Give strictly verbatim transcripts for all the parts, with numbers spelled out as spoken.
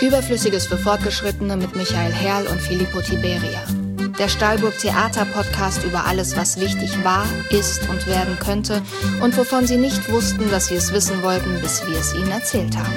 Überflüssiges für Fortgeschrittene mit Michael Herrl und Filippo Tiberia. Der Stahlburg Theater Podcast über alles, was wichtig war, ist und werden könnte und wovon Sie nicht wussten, dass Sie es wissen wollten, bis wir es Ihnen erzählt haben.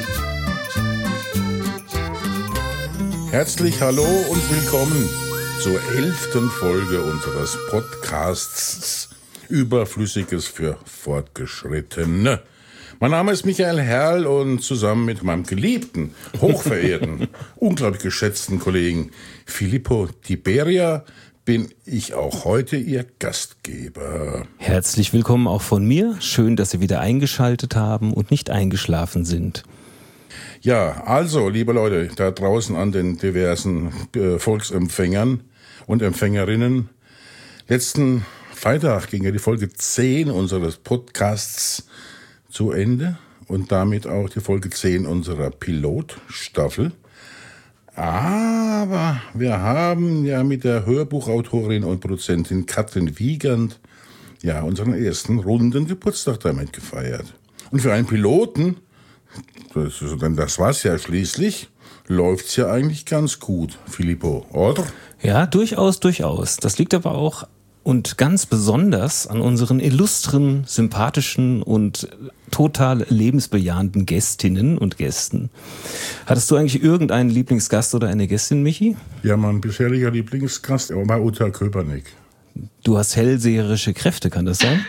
Herzlich hallo und willkommen zur elften Folge unseres Podcasts Überflüssiges für Fortgeschrittene. Mein Name ist Michael Herrl und zusammen mit meinem geliebten, hochverehrten, unglaublich geschätzten Kollegen Filippo Tiberia bin ich auch heute Ihr Gastgeber. Herzlich willkommen auch von mir. Schön, dass Sie wieder eingeschaltet haben und nicht eingeschlafen sind. Ja, also, liebe Leute, da draußen an den diversen äh, Volksempfängern und Empfängerinnen. Letzten Freitag ging ja die Folge zehn unseres Podcasts zu Ende und damit auch die Folge zehn unserer Pilotstaffel. Aber wir haben ja mit der Hörbuchautorin und Produzentin Katrin Wiegand ja unseren ersten runden Geburtstag damit gefeiert. Und für einen Piloten, das, das war's ja schließlich, läuft's ja eigentlich ganz gut, Filippo, oder? Ja, durchaus, durchaus. Das liegt aber auch und ganz besonders an unseren illustren, sympathischen und total lebensbejahenden Gästinnen und Gästen. Hattest du eigentlich irgendeinen Lieblingsgast oder eine Gästin, Michi? Ja, mein bisheriger Lieblingsgast war Uta Köbernick. Du hast hellseherische Kräfte, kann das sein?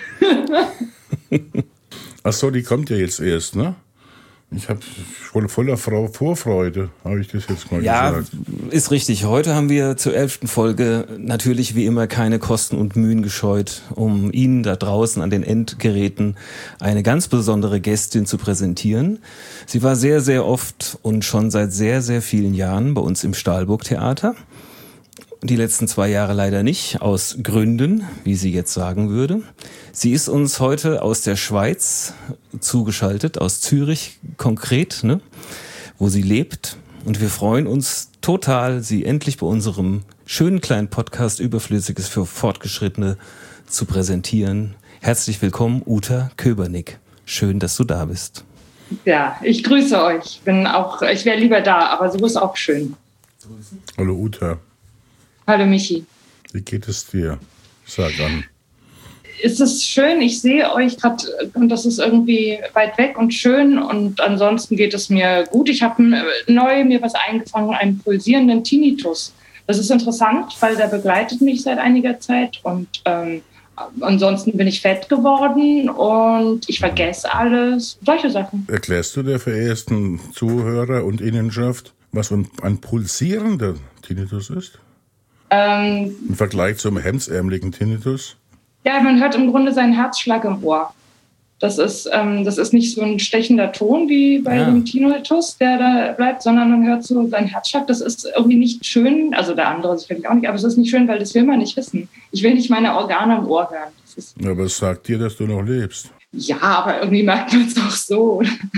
Ach so, die kommt ja jetzt erst, ne? Ich habe voll, voller Frau Vorfreude, habe ich das jetzt mal ja, gesagt. Ja, ist richtig. Heute haben wir zur elften Folge natürlich wie immer keine Kosten und Mühen gescheut, um Ihnen da draußen an den Endgeräten eine ganz besondere Gästin zu präsentieren. Sie war sehr, sehr oft und schon seit sehr, sehr vielen Jahren bei uns im Stahlburg Theater. Die letzten zwei Jahre leider nicht, aus Gründen, wie sie jetzt sagen würde. Sie ist uns heute aus der Schweiz zugeschaltet, aus Zürich konkret, ne, wo sie lebt. Und wir freuen uns total, sie endlich bei unserem schönen kleinen Podcast Überflüssiges für Fortgeschrittene zu präsentieren. Herzlich willkommen, Uta Köbernick. Schön, dass du da bist. Ja, ich grüße euch. Bin auch, ich wäre lieber da, aber so ist auch schön. Hallo Uta. Hallo Michi. Wie geht es dir? Sag an. Es ist schön, ich sehe euch gerade und das ist irgendwie weit weg und schön und ansonsten geht es mir gut. Ich habe neu mir was eingefangen, einen pulsierenden Tinnitus. Das ist interessant, weil der begleitet mich seit einiger Zeit und ähm, ansonsten bin ich fett geworden und ich vergesse alles, solche Sachen. Erklärst du der verehrten Zuhörer und Innenschaft, was ein, ein pulsierender Tinnitus ist? Ähm, Im Vergleich zum hemdsärmeligen Tinnitus? Ja, man hört im Grunde seinen Herzschlag im Ohr. Das ist, ähm, das ist nicht so ein stechender Ton wie bei ja. dem Tinnitus, der da bleibt, sondern man hört so seinen Herzschlag. Das ist irgendwie nicht schön, also der andere sicherlich auch nicht, aber es ist nicht schön, weil das will man nicht wissen. Ich will nicht meine Organe im Ohr hören. Das ist ja, aber es sagt dir, dass du noch lebst. Ja, aber irgendwie merkt man es auch so.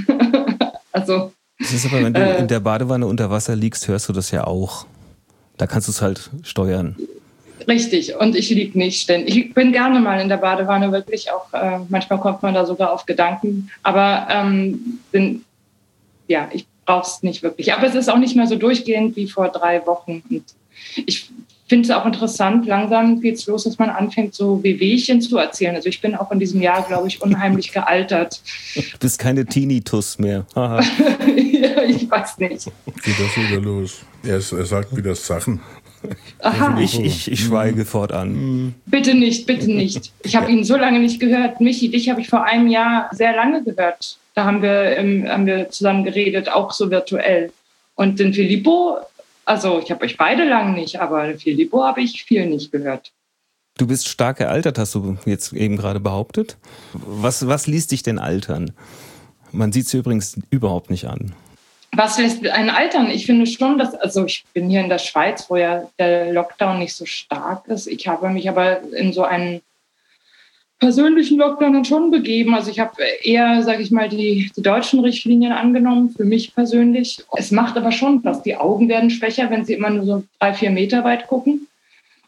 also, das ist aber, wenn du äh, in der Badewanne unter Wasser liegst, hörst du das ja auch. Da kannst du es halt steuern. Richtig, und ich liege nicht ständig. Ich bin gerne mal in der Badewanne, wirklich auch. Äh, manchmal kommt man da sogar auf Gedanken. Aber ähm, bin, ja, ich brauche es nicht wirklich. Aber es ist auch nicht mehr so durchgehend wie vor drei Wochen. Und ich finde es auch interessant, langsam geht es los, dass man anfängt, so Wehwehchen zu erzählen. Also ich bin auch in diesem Jahr, glaube ich, unheimlich gealtert. Du bist keine Tinnitus mehr. Ja, ich weiß nicht. Geht das wieder los? Er, er sagt wieder Sachen. Aha. Ich, ich, ich schweige fortan. Bitte nicht, bitte nicht. Ich habe ihn so lange nicht gehört. Michi, dich habe ich vor einem Jahr sehr lange gehört. Da haben wir, ähm, haben wir zusammen geredet, auch so virtuell. Und den Filippo, also ich habe euch beide lange nicht, aber den Filippo habe ich viel nicht gehört. Du bist stark gealtert, hast du jetzt eben gerade behauptet. Was, was ließ dich denn altern? Man sieht es übrigens überhaupt nicht an. Was lässt einen altern? Ich finde schon, dass, also ich bin hier in der Schweiz, wo ja der Lockdown nicht so stark ist. Ich habe mich aber in so einen persönlichen Lockdown dann schon begeben. Also ich habe eher, sage ich mal, die, die deutschen Richtlinien angenommen, für mich persönlich. Es macht aber schon was. Die Augen werden schwächer, wenn sie immer nur so drei, vier Meter weit gucken.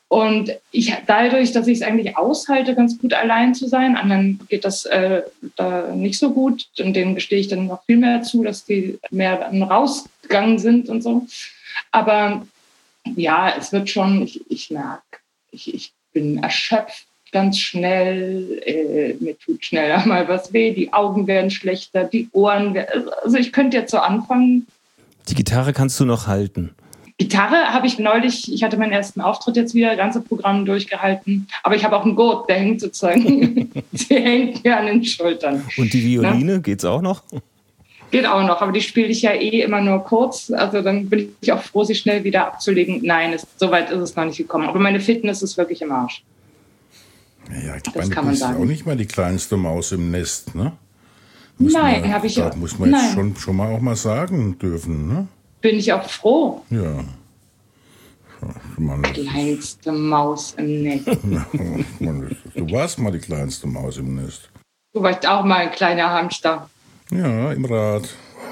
Und ich dadurch, dass ich es eigentlich aushalte, ganz gut allein zu sein, anderen geht das äh, da nicht so gut. Und denen gestehe ich dann noch viel mehr zu, dass die mehr rausgegangen sind und so. Aber ja, es wird schon, ich, ich merke, ich, ich bin erschöpft ganz schnell, äh, mir tut schneller mal was weh, die Augen werden schlechter, die Ohren werden, also ich könnte jetzt so anfangen. Die Gitarre kannst du noch halten? Gitarre habe ich neulich, ich hatte meinen ersten Auftritt jetzt wieder, ganze Programm durchgehalten, aber ich habe auch einen Gurt, der hängt sozusagen, die hängt mir an den Schultern. Und die Violine, ja? Geht's auch noch? Geht auch noch, aber die spiele ich ja eh immer nur kurz, also dann bin ich auch froh, sie schnell wieder abzulegen. Nein, es, so weit ist es noch nicht gekommen, aber meine Fitness ist wirklich im Arsch. Ja, ich das meine, kann du man bist sagen. auch nicht mal die kleinste Maus im Nest, ne? Muss Nein, habe ich ja. Da muss man jetzt schon, schon mal auch mal sagen dürfen, ne? Bin ich auch froh. Ja. Man, kleinste Maus im Nest. Du warst mal die kleinste Maus im Nest. Du warst auch mal ein kleiner Hamster. Ja, im Rad.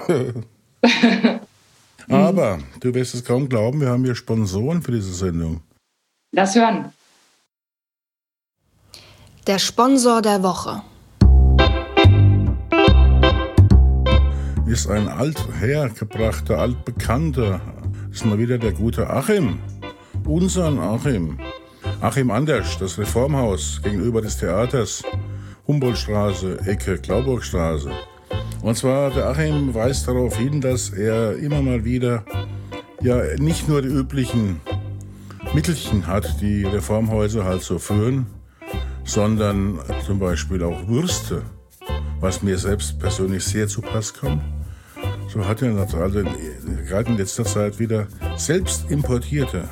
Aber du wirst es kaum glauben, wir haben hier Sponsoren für diese Sendung. Lass hören. Der Sponsor der Woche ist ein althergebrachter, altbekannter. Das ist mal wieder der gute Achim. Unseren Achim. Achim Andersch, das Reformhaus gegenüber des Theaters. Humboldtstraße, Ecke Glauburgstraße. Und zwar, der Achim weist darauf hin, dass er immer mal wieder ja nicht nur die üblichen Mittelchen hat, die Reformhäuser halt so führen, sondern zum Beispiel auch Würste, was mir selbst persönlich sehr zu Pass kommt. So hat er also gerade in letzter Zeit wieder selbst importierte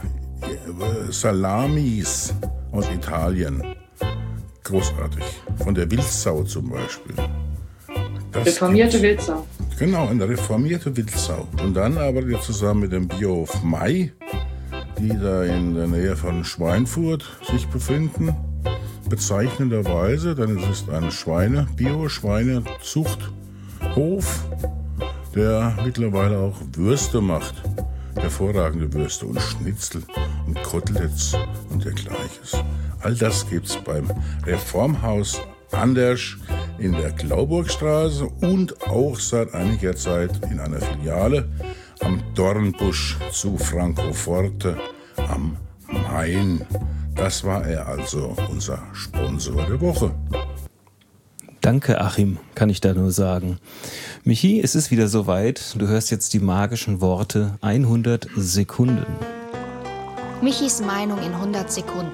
Salamis aus Italien. Großartig. Von der Wildsau zum Beispiel. Das reformierte gibt's. Wildsau. Genau, eine reformierte Wildsau. Und dann aber zusammen mit dem Biohof Mai, die da in der Nähe von Schweinfurt sich befinden. Bezeichnenderweise, denn es ist ein Schweine, Bio-Schweinezuchthof, der mittlerweile auch Würste macht. Hervorragende Würste und Schnitzel und Koteletts und dergleiches. All das gibt's beim Reformhaus Andersch in der Glauburgstraße und auch seit einiger Zeit in einer Filiale am Dornbusch zu Francoforte am Main. Das war er also, unser Sponsor der Woche. Danke, Achim, kann ich da nur sagen. Michi, es ist wieder soweit. Du hörst jetzt die magischen Worte hundert Sekunden. Michis Meinung in hundert Sekunden.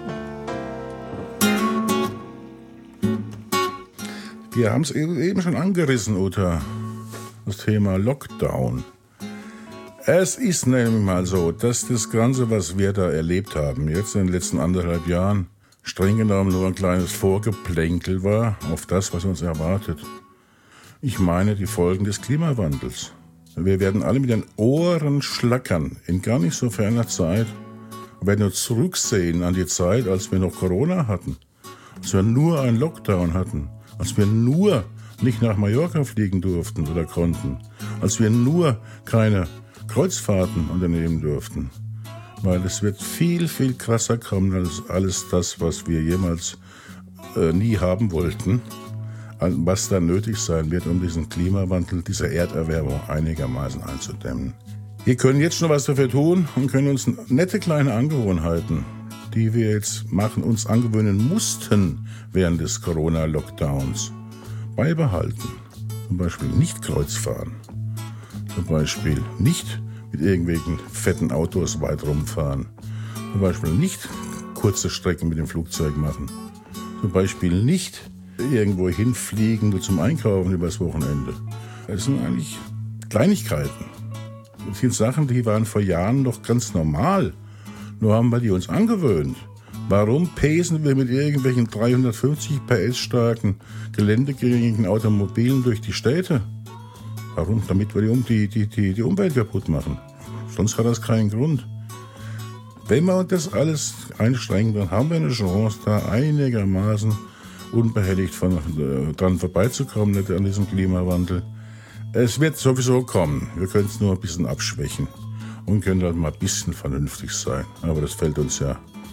Wir haben es eben schon angerissen, Uta, das Thema Lockdown. Es ist nämlich mal so, dass das Ganze, was wir da erlebt haben, jetzt in den letzten anderthalb Jahren, streng genommen nur ein kleines Vorgeplänkel war auf das, was uns erwartet. Ich meine die Folgen des Klimawandels. Wir werden alle mit den Ohren schlackern in gar nicht so ferner Zeit und werden nur zurücksehen an die Zeit, als wir noch Corona hatten, als wir nur einen Lockdown hatten, als wir nur nicht nach Mallorca fliegen durften oder konnten, als wir nur keine Kreuzfahrten unternehmen durften. Weil es wird viel, viel krasser kommen als alles das, was wir jemals äh, nie haben wollten, was da nötig sein wird, um diesen Klimawandel, diese Erderwärmung einigermaßen einzudämmen. Wir können jetzt schon was dafür tun und können uns nette kleine Angewohnheiten, die wir jetzt machen, uns angewöhnen mussten während des Corona-Lockdowns, beibehalten. Zum Beispiel nicht Kreuzfahren. Zum Beispiel nicht mit irgendwelchen fetten Autos weit rumfahren. Zum Beispiel nicht kurze Strecken mit dem Flugzeug machen. Zum Beispiel nicht irgendwo hinfliegen, nur zum Einkaufen übers Wochenende. Das sind eigentlich Kleinigkeiten. Das sind Sachen, die waren vor Jahren noch ganz normal. Nur haben wir die uns angewöhnt. Warum pesen wir mit irgendwelchen dreihundertfünfzig P S starken, geländegängigen Automobilen durch die Städte? Warum? Damit wir die, die, die, die Umwelt kaputt machen. Sonst hat das keinen Grund. Wenn wir uns das alles einstrengen, dann haben wir eine Chance, da einigermaßen unbehelligt von, äh, dran vorbeizukommen, nicht an diesem Klimawandel. Es wird sowieso kommen. Wir können es nur ein bisschen abschwächen und können halt mal ein bisschen vernünftig sein. Aber das fällt uns ja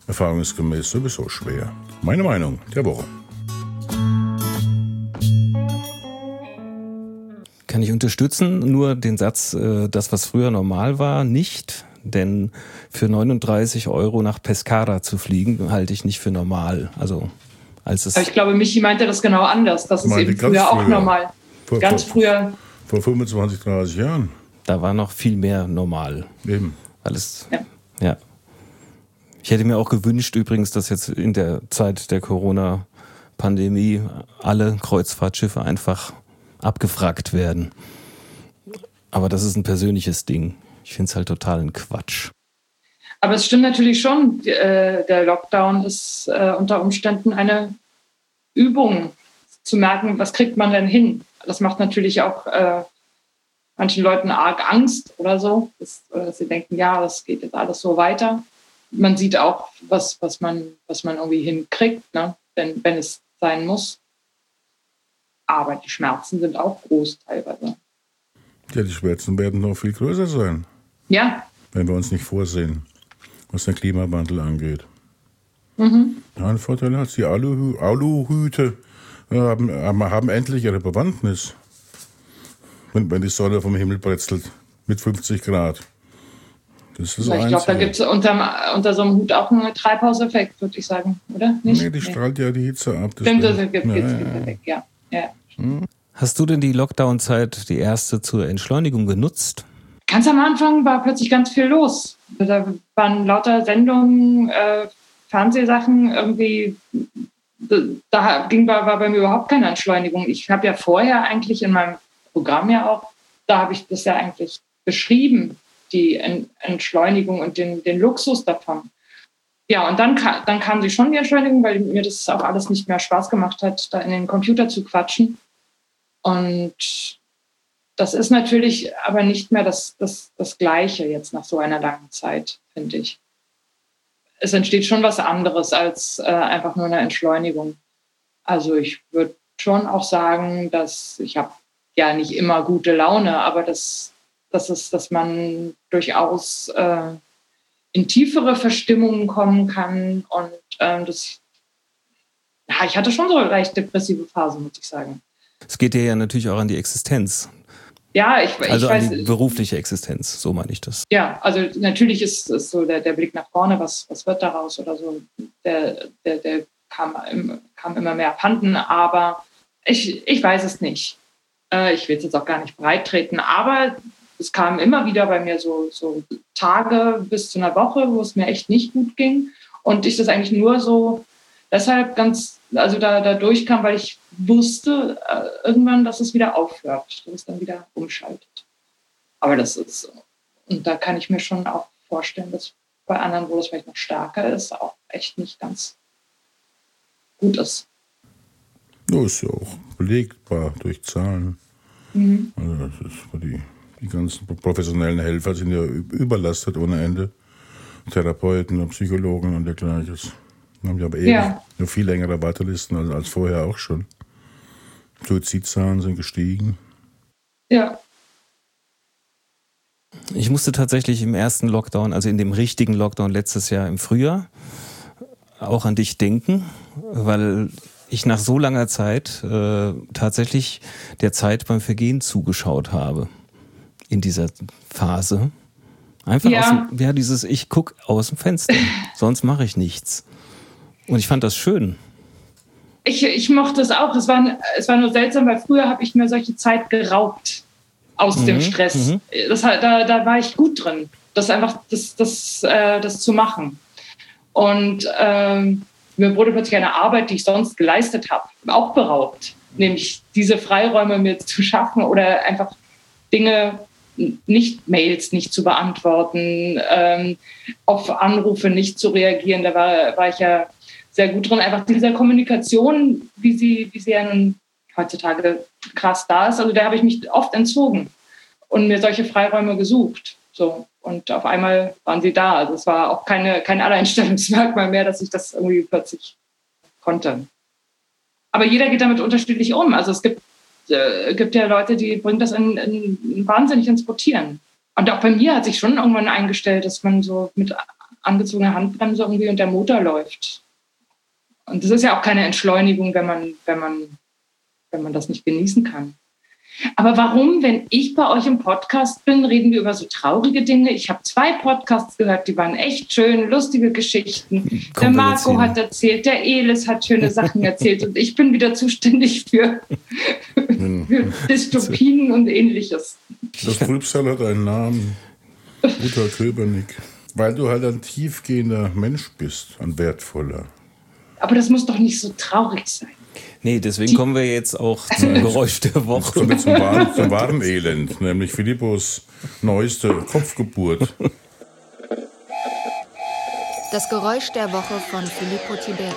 erfahrungsgemäß sowieso schwer. Meine Meinung der Woche. Kann ich unterstützen, nur den Satz, das, was früher normal war, nicht. Denn für neununddreißig Euro nach Pescara zu fliegen, halte ich nicht für normal. Also, als es Aber ich glaube, Michi meinte das genau anders. Das ist Meinte eben ganz früher auch früher. normal. Vor, Ganz vor, früher. Vor fünfundzwanzig, dreißig Jahren. Da war noch viel mehr normal. Eben. Weil es, Ja. ja. Ich hätte mir auch gewünscht übrigens, dass jetzt in der Zeit der Corona-Pandemie alle Kreuzfahrtschiffe einfach abgefragt werden. Aber das ist ein persönliches Ding. Ich finde es halt total ein Quatsch. Aber es stimmt natürlich schon, äh, der Lockdown ist äh, unter Umständen eine Übung, zu merken, was kriegt man denn hin. Das macht natürlich auch äh, manchen Leuten arg Angst oder so, dass, oder dass sie denken, ja, das geht jetzt alles so weiter. Man sieht auch, was, was, man, was man irgendwie hinkriegt, ne? wenn, wenn es sein muss. Aber die Schmerzen sind auch groß teilweise. Ja, die Schmerzen werden noch viel größer sein, Ja. wenn wir uns nicht vorsehen, was den Klimawandel angeht. Mhm. Ja, ein Vorteil hat die Aluhü- Aluhüte äh, haben, haben endlich ihre Bewandtnis. Wenn, wenn die Sonne vom Himmel bretzelt mit fünfzig Grad. Das ist so Ich glaube, da gibt es unter, unter so einem Hut auch einen Treibhauseffekt, würde ich sagen, oder? Nicht? Nee, die strahlt ja die Hitze ab. Das Stimmt, das stimmt. gibt Ja, es ja, weg, ja. ja. Hast du denn die Lockdown-Zeit, die erste zur Entschleunigung genutzt? Ganz am Anfang war plötzlich ganz viel los. Da waren lauter Sendungen, äh, Fernsehsachen, irgendwie, da ging, war, war bei mir überhaupt keine Entschleunigung. Ich habe ja vorher eigentlich in meinem Programm ja auch, da habe ich das ja eigentlich beschrieben, die Entschleunigung und den, den Luxus davon. Ja, und dann, dann kam sie schon, die Entschleunigung, weil mir das auch alles nicht mehr Spaß gemacht hat, da in den Computer zu quatschen. Und das ist natürlich aber nicht mehr das, das, das Gleiche jetzt nach so einer langen Zeit, finde ich. Es entsteht schon was anderes als äh, einfach nur eine Entschleunigung. Also ich würde schon auch sagen, dass ich habe ja nicht immer gute Laune, aber das, das ist, dass man durchaus äh, in tiefere Verstimmungen kommen kann. Und ähm, das, ja, ich hatte schon so leicht depressive Phasen, muss ich sagen. Es geht dir ja natürlich auch an die Existenz. Ja, ich, also ich weiß. Also an die berufliche Existenz, so meine ich das. Ja, also natürlich ist es so der, der Blick nach vorne, was, was wird daraus oder so, der, der, der kam, kam immer mehr abhanden, aber ich, ich weiß es nicht. Äh, ich will es jetzt auch gar nicht breit treten, aber es kamen immer wieder bei mir so, so Tage bis zu einer Woche, wo es mir echt nicht gut ging und ich das eigentlich nur so deshalb ganz, also da, da durchkam, weil ich wusste äh, irgendwann, dass es wieder aufhört, dass es dann wieder umschaltet. Aber das ist, und da kann ich mir schon auch vorstellen, dass bei anderen, wo das vielleicht noch stärker ist, auch echt nicht ganz gut ist. Ja, ist ja auch belegbar durch Zahlen. Mhm. Also das ist, die, die ganzen professionellen Helfer sind ja überlastet ohne Ende. Therapeuten und Psychologen und dergleichen. Haben ja aber eben Ja. noch viel längere Wartelisten als, als vorher auch schon. Suizidzahlen sind gestiegen. Ja. Ich musste tatsächlich im ersten Lockdown, also in dem richtigen Lockdown letztes Jahr im Frühjahr, auch an dich denken, weil ich nach so langer Zeit äh, tatsächlich der Zeit beim Vergehen zugeschaut habe in dieser Phase. Einfach ja. aus dem, ja, dieses ich guck aus dem Fenster, sonst mache ich nichts. Und ich fand das schön. Ich, ich mochte es auch. Es war, es war nur seltsam, weil früher habe ich mir solche Zeit geraubt aus mhm, dem Stress. Mhm. Das, da, da war ich gut drin, das einfach das, das, äh, das zu machen. Und ähm, mir wurde plötzlich eine Arbeit, die ich sonst geleistet habe, auch beraubt. Nämlich diese Freiräume mir zu schaffen oder einfach Dinge, nicht Mails nicht zu beantworten, ähm, auf Anrufe nicht zu reagieren. Da war, war ich ja sehr gut drin. Einfach dieser Kommunikation, wie sie, wie sie ja nun heutzutage krass da ist. Also da habe ich mich oft entzogen und mir solche Freiräume gesucht. So. Und auf einmal waren sie da. Also es war auch keine, kein Alleinstellungsmerkmal mehr, dass ich das irgendwie plötzlich konnte. Aber jeder geht damit unterschiedlich um. Also es gibt, äh, gibt ja Leute, die bringen das in, in, wahnsinnig ins Rotieren. Und auch bei mir hat sich schon irgendwann eingestellt, dass man so mit angezogene Handbremse irgendwie und der Motor läuft. Und das ist ja auch keine Entschleunigung, wenn man, wenn man, wenn man das nicht genießen kann. Aber warum, wenn ich bei euch im Podcast bin, reden wir über so traurige Dinge? Ich habe zwei Podcasts gehört, die waren echt schön, lustige Geschichten. Der Marco hat erzählt, der Elis hat schöne Sachen erzählt und ich bin wieder zuständig für, für Dystopien und Ähnliches. Das Trübsal hat einen Namen, Uta Köbernick. Weil du halt ein tiefgehender Mensch bist, ein wertvoller. Aber das muss doch nicht so traurig sein. Nee, deswegen kommen wir jetzt auch zum Geräusch der Woche. Kommen wir zum wahren, zum wahren Elend, nämlich Philippos neueste Kopfgeburt. Das Geräusch der Woche von Filippo Tiberia.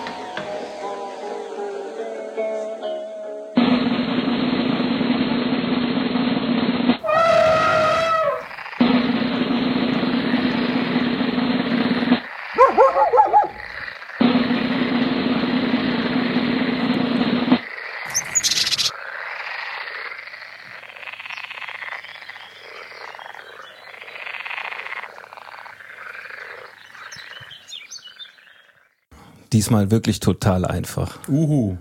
Diesmal wirklich total einfach. Uhu.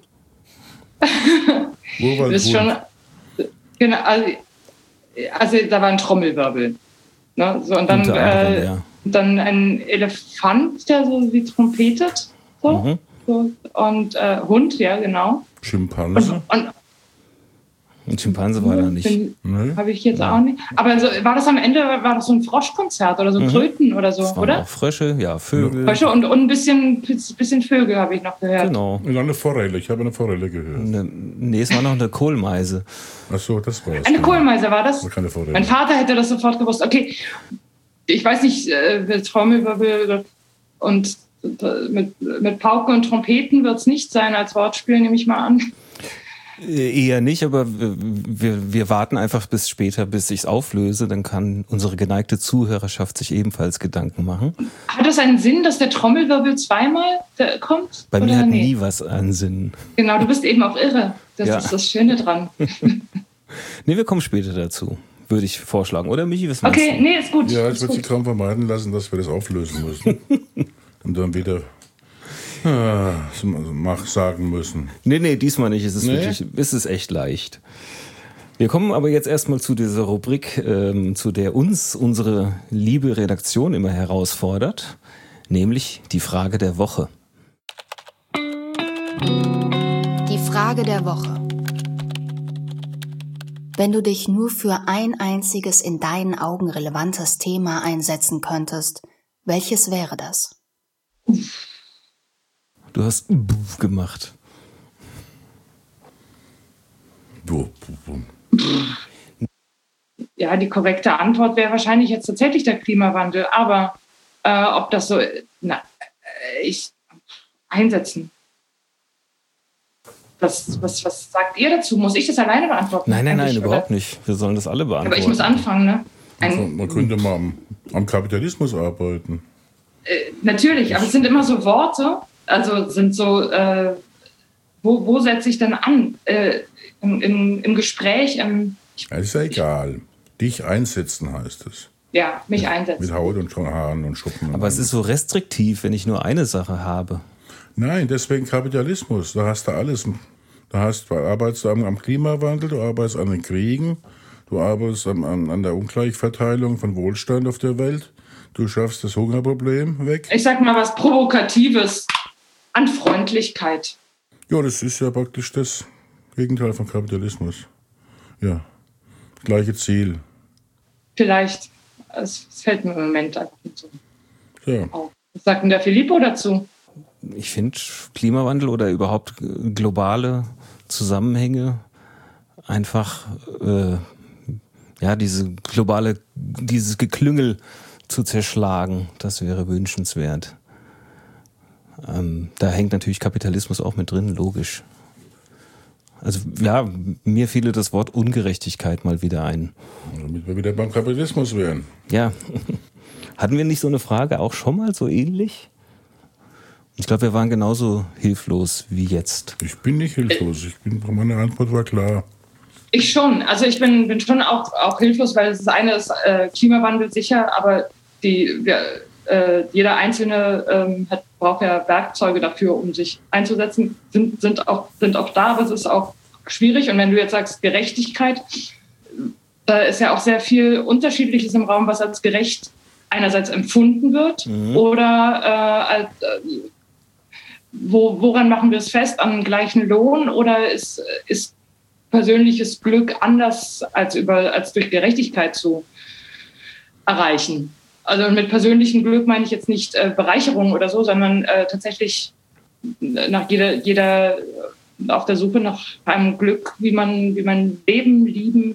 Das ist schon, genau, also, also da war ein Trommelwirbel. Ne? So, und dann, Unter anderem, äh, ja. dann ein Elefant, der so wie trompetet. So, Mhm. so, und äh, Hund, ja, genau. Schimpanse? Und, und Ein Schimpanse war da nicht. Nee. Habe ich jetzt auch nicht. Aber so, war das am Ende, war das so ein Froschkonzert oder so Kröten oder so, Es waren oder? auch Frösche, ja, Vögel. Frösche und, und ein bisschen, bisschen Vögel habe ich noch gehört. Genau. Und eine Forelle, ich habe eine Forelle gehört. Ne, nee, es war noch eine Kohlmeise. Achso, das war's. Eine Kohlmeise war das? War keine Forelle. Mein Vater hätte das sofort gewusst. Okay, ich weiß nicht, äh, Trommelwirbel und mit, mit Pauken und Trompeten wird es nicht sein als Wortspiel, nehme ich mal an. Eher nicht, aber wir, wir warten einfach bis später, bis ich es auflöse. Dann kann unsere geneigte Zuhörerschaft sich ebenfalls Gedanken machen. Hat es einen Sinn, dass der Trommelwirbel zweimal kommt? Bei oder mir hat nee? nie was einen Sinn. Genau, du bist eben auch irre. Das Ja. ist das Schöne dran. Nee, wir kommen später dazu, würde ich vorschlagen. Oder Michi, was meinst Okay, du? nee, ist gut. Ja, ich ist würde sie gut. kaum vermeiden lassen, dass wir das auflösen müssen. Und dann wieder ah, mach sagen müssen. Nee, nee, diesmal nicht. Es ist, Nee? wirklich, es ist echt leicht. Wir kommen aber jetzt erstmal zu dieser Rubrik, ähm, zu der uns unsere liebe Redaktion immer herausfordert, nämlich die Frage der Woche. Die Frage der Woche. Wenn du dich nur für ein einziges in deinen Augen relevantes Thema einsetzen könntest, welches wäre das? Du hast gemacht. Du, du, du. Ja, die korrekte Antwort wäre wahrscheinlich jetzt tatsächlich der Klimawandel. Aber äh, ob das so, na, äh, ich einsetzen. Was, was, was sagt ihr dazu? Muss ich das alleine beantworten? Nein, nein, nein, Eigentlich, überhaupt oder? nicht. Wir sollen das alle beantworten. Aber ich muss anfangen, ne? Also, Ein, man könnte mal am, am Kapitalismus arbeiten. äh, natürlich, aber es sind immer so Worte, also sind so, äh, wo, wo setze ich denn an? Äh, im, im, Im Gespräch, im, Ja, ist ja egal. Dich einsetzen heißt es. ja, mich einsetzen. Mit Haut und Haaren und Schuppen. Und Aber es allem. ist so restriktiv, wenn ich nur eine Sache habe. Nein, deswegen Kapitalismus. Da hast du alles. Da hast, du arbeitest am, am Klimawandel, du arbeitest an den Kriegen, du arbeitest an, an, an der Ungleichverteilung von Wohlstand auf der Welt. Du schaffst das Hungerproblem weg. Ich sag mal was Provokatives. An Freundlichkeit. Ja, das ist ja praktisch das Gegenteil von Kapitalismus. Ja, gleiche Ziel. Vielleicht. Es, es fällt mir im Moment einfach nicht so Ja. auf. Was sagt denn der Filippo dazu? Ich finde Klimawandel oder überhaupt globale Zusammenhänge einfach, äh, ja, diese globale, dieses Geklüngel zu zerschlagen, das wäre wünschenswert. Ähm, da hängt natürlich Kapitalismus auch mit drin, logisch. Also ja, mir fiele das Wort Ungerechtigkeit mal wieder ein. Damit wir wieder beim Kapitalismus wären. Ja, hatten wir nicht so eine Frage auch schon mal so ähnlich? Ich glaube, wir waren genauso hilflos wie jetzt. Ich bin nicht hilflos. Ich bin, meine Antwort war klar. Ich schon. Also ich bin, bin schon auch, auch hilflos, weil das eine ist äh, Klimawandel sicher, aber die, wir, äh, jeder Einzelne ähm, hat, braucht ja Werkzeuge dafür, um sich einzusetzen, sind, sind, auch, sind auch da, aber es ist auch schwierig. Und wenn du jetzt sagst Gerechtigkeit, da ist ja auch sehr viel Unterschiedliches im Raum, was als gerecht einerseits empfunden wird mhm. oder äh, als, äh, wo, woran machen wir es fest? An gleichen Lohn oder ist, ist persönliches Glück anders als, über, als durch Gerechtigkeit zu erreichen? Also mit persönlichem Glück meine ich jetzt nicht äh, Bereicherung oder so, sondern äh, tatsächlich nach jeder, jeder auf der Suche nach einem Glück, wie man, wie man leben, lieben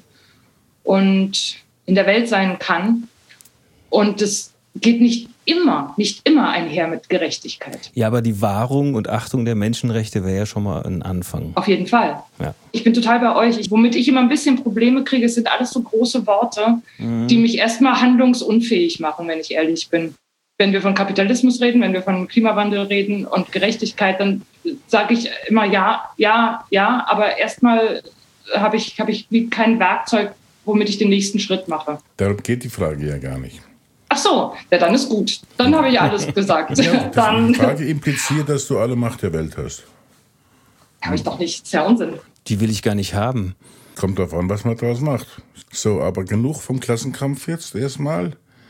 und in der Welt sein kann. Und das geht nicht immer, nicht immer einher mit Gerechtigkeit. Ja, aber die Wahrung und Achtung der Menschenrechte wäre ja schon mal ein Anfang. Auf jeden Fall. Ja. Ich bin total bei euch. Ich, womit ich immer ein bisschen Probleme kriege, sind alles so große Worte, mhm. die mich erstmal handlungsunfähig machen, wenn ich ehrlich bin. Wenn wir von Kapitalismus reden, wenn wir von Klimawandel reden und Gerechtigkeit, dann sage ich immer ja, ja, ja, aber erstmal habe ich, hab ich wie kein Werkzeug, womit ich den nächsten Schritt mache. Darum geht die Frage ja gar nicht. Ach so, ja, dann ist gut. Dann habe ich alles gesagt. Ja, dann die Frage impliziert, dass du alle Macht der Welt hast. Habe ich doch nicht. Das ist ja Unsinn. Die will ich gar nicht haben. Kommt drauf an, was man daraus macht. So, aber genug vom Klassenkampf jetzt erstmal.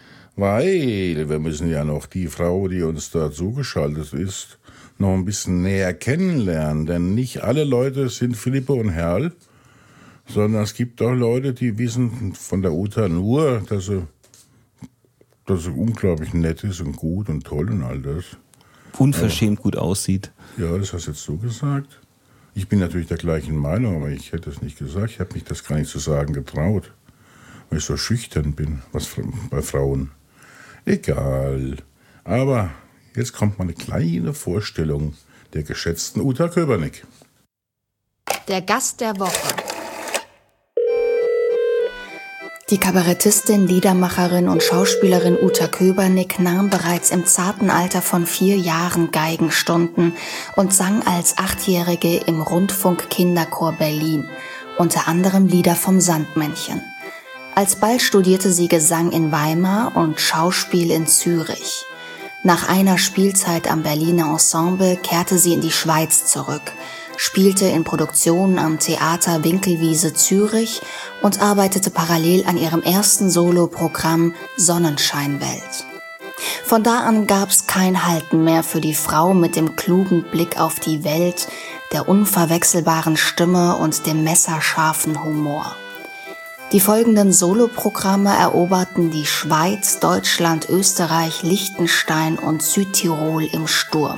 Weil wir müssen ja noch die Frau, die uns da zugeschaltet ist, noch ein bisschen näher kennenlernen. Denn nicht alle Leute sind Philippe und Herrl, sondern es gibt auch Leute, die wissen von der Uta nur, dass sie, dass sie unglaublich nett ist und gut und toll und all das. Unverschämt aber gut aussieht. Ja, das hast jetzt du gesagt. Ich bin natürlich der gleichen Meinung, aber ich hätte es nicht gesagt. Ich habe mich das gar nicht zu sagen getraut, weil ich so schüchtern bin, was bei Frauen. Egal. Aber jetzt kommt mal eine kleine Vorstellung der geschätzten Uta Köbernick. Der Gast der Woche. Die Kabarettistin, Liedermacherin und Schauspielerin Uta Köbernick nahm bereits im zarten Alter von vier Jahren Geigenstunden und sang als Achtjährige im Rundfunk-Kinderchor Berlin, unter anderem Lieder vom Sandmännchen. Alsbald studierte sie Gesang in Weimar und Schauspiel in Zürich. Nach einer Spielzeit am Berliner Ensemble kehrte sie in die Schweiz zurück, spielte in Produktionen am Theater Winkelwiese Zürich und arbeitete parallel an ihrem ersten Soloprogramm Sonnenscheinwelt. Von da an gab's kein Halten mehr für die Frau mit dem klugen Blick auf die Welt, der unverwechselbaren Stimme und dem messerscharfen Humor. Die folgenden Soloprogramme eroberten die Schweiz, Deutschland, Österreich, Liechtenstein und Südtirol im Sturm.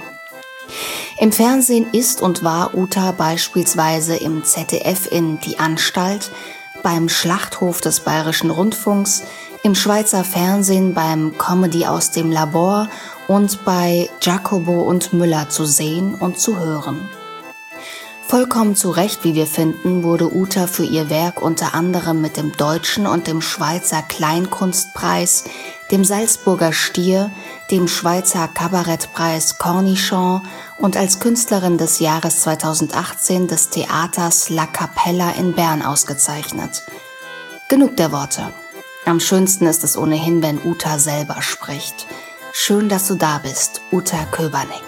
Im Fernsehen ist und war Uta beispielsweise im Z D F in Die Anstalt, beim Schlachthof des Bayerischen Rundfunks, im Schweizer Fernsehen beim Comedy aus dem Labor und bei Jacobo und Müller zu sehen und zu hören. Vollkommen zu Recht, wie wir finden, wurde Uta für ihr Werk unter anderem mit dem Deutschen und dem Schweizer Kleinkunstpreis, dem Salzburger Stier, dem Schweizer Kabarettpreis Cornichon und als Künstlerin des Jahres zweitausendachtzehn des Theaters La Capella in Bern ausgezeichnet. Genug der Worte. Am schönsten ist es ohnehin, wenn Uta selber spricht. Schön, dass du da bist, Uta Köbernick.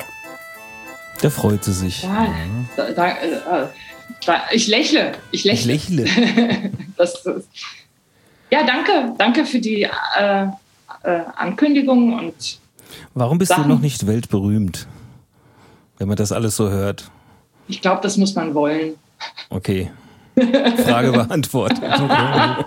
Da freut sie sich. Ja, da, da, da, ich lächle. Ich lächle. Ich lächle. das, das, ja, danke. Danke für die äh, äh, Ankündigung. Und warum bist Sachen. du noch nicht weltberühmt, wenn man das alles so hört? Ich glaube, das muss man wollen. Okay. Frage beantwortet. Okay.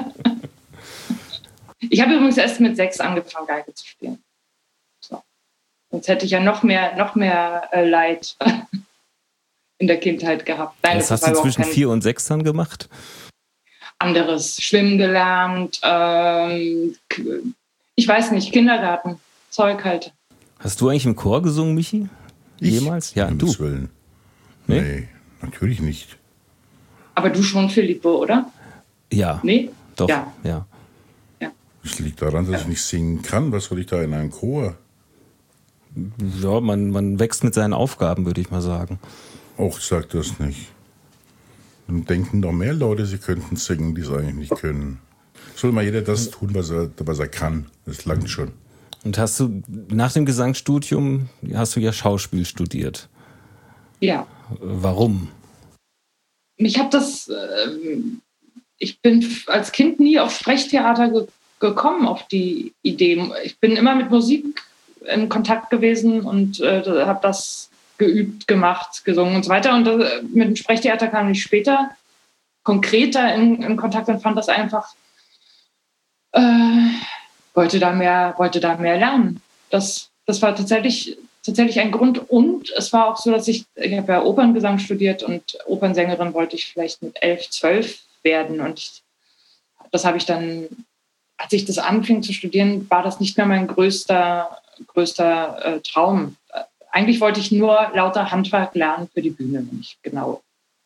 Ich habe übrigens erst mit sechs angefangen, Geige zu spielen. So. Sonst hätte ich ja noch mehr, noch mehr äh, Leid in der Kindheit gehabt. Nein, Was hast du zwischen vier und sechs dann gemacht? Anderes. Schwimmen gelernt, ähm, ich weiß nicht, Kindergarten, Zeug halt. Hast du eigentlich im Chor gesungen, Michi? Ich? Jemals? Ja, um du. Willen. Nee? Nee, natürlich nicht. Aber du schon, Philippe, oder? Ja. Nee? Doch, Ja. ja. Es liegt daran, dass ich nicht singen kann. Was soll ich da in einem Chor? Ja, man, man wächst mit seinen Aufgaben, würde ich mal sagen. Och, sag das nicht. Dann denken noch mehr Leute, sie könnten singen, die es eigentlich nicht können. Soll mal jeder das tun, was er, was er kann. Das langt schon. Und hast du nach dem Gesangsstudium, hast du ja Schauspiel studiert. Ja. Warum? Ich habe das, äh, ich bin als Kind nie auf Sprechtheater ge- gekommen, auf die Idee. Ich bin immer mit Musik in Kontakt gewesen und äh, habe das geübt, gemacht, gesungen und so weiter. Und äh, mit dem Sprechtheater kam ich später konkreter in, in Kontakt und fand das einfach, äh, wollte da mehr, wollte da mehr lernen. Das, das war tatsächlich, tatsächlich ein Grund. Und es war auch so, dass ich, ich habe ja Operngesang studiert und Opernsängerin wollte ich vielleicht mit elf, zwölf werden. Und ich, das habe ich dann, als ich das anfing zu studieren, war das nicht mehr mein größter, größter äh, Traum. Eigentlich wollte ich nur lauter Handwerk lernen für die Bühne, wenn ich genau.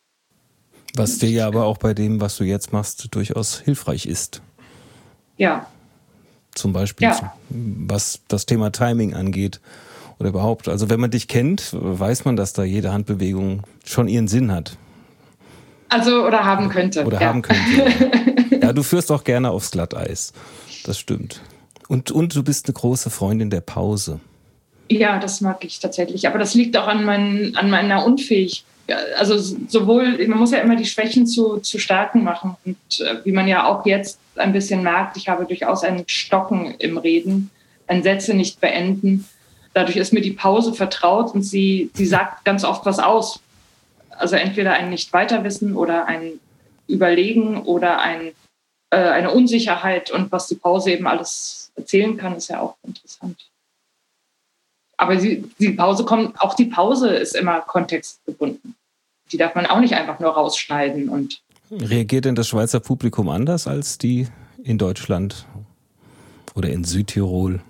Was dir ja aber auch bei dem, was du jetzt machst, durchaus hilfreich ist. Ja. Zum Beispiel, ja. was das Thema Timing angeht oder überhaupt. Also wenn man dich kennt, weiß man, dass da jede Handbewegung schon ihren Sinn hat. Also oder haben könnte. Oder ja. haben könnte. Ja, du führst auch gerne aufs Glatteis. Das stimmt. Und, und du bist eine große Freundin der Pause. Ja, das mag ich tatsächlich. Aber das liegt auch an, mein, an meiner Unfähigkeit. Also sowohl, man muss ja immer die Schwächen zu, zu Stärken machen. Und äh, wie man ja auch jetzt ein bisschen merkt, ich habe durchaus ein Stocken im Reden, ein Sätze nicht beenden. Dadurch ist mir die Pause vertraut und sie, sie sagt ganz oft was aus. Also entweder ein Nicht-Weiterwissen oder ein Überlegen oder ein, äh, eine Unsicherheit. Und was die Pause eben alles erzählen kann, ist ja auch interessant. Aber die, die Pause kommt, auch die Pause ist immer kontextgebunden. Die darf man auch nicht einfach nur rausschneiden. Und reagiert denn das Schweizer Publikum anders als die in Deutschland oder in Südtirol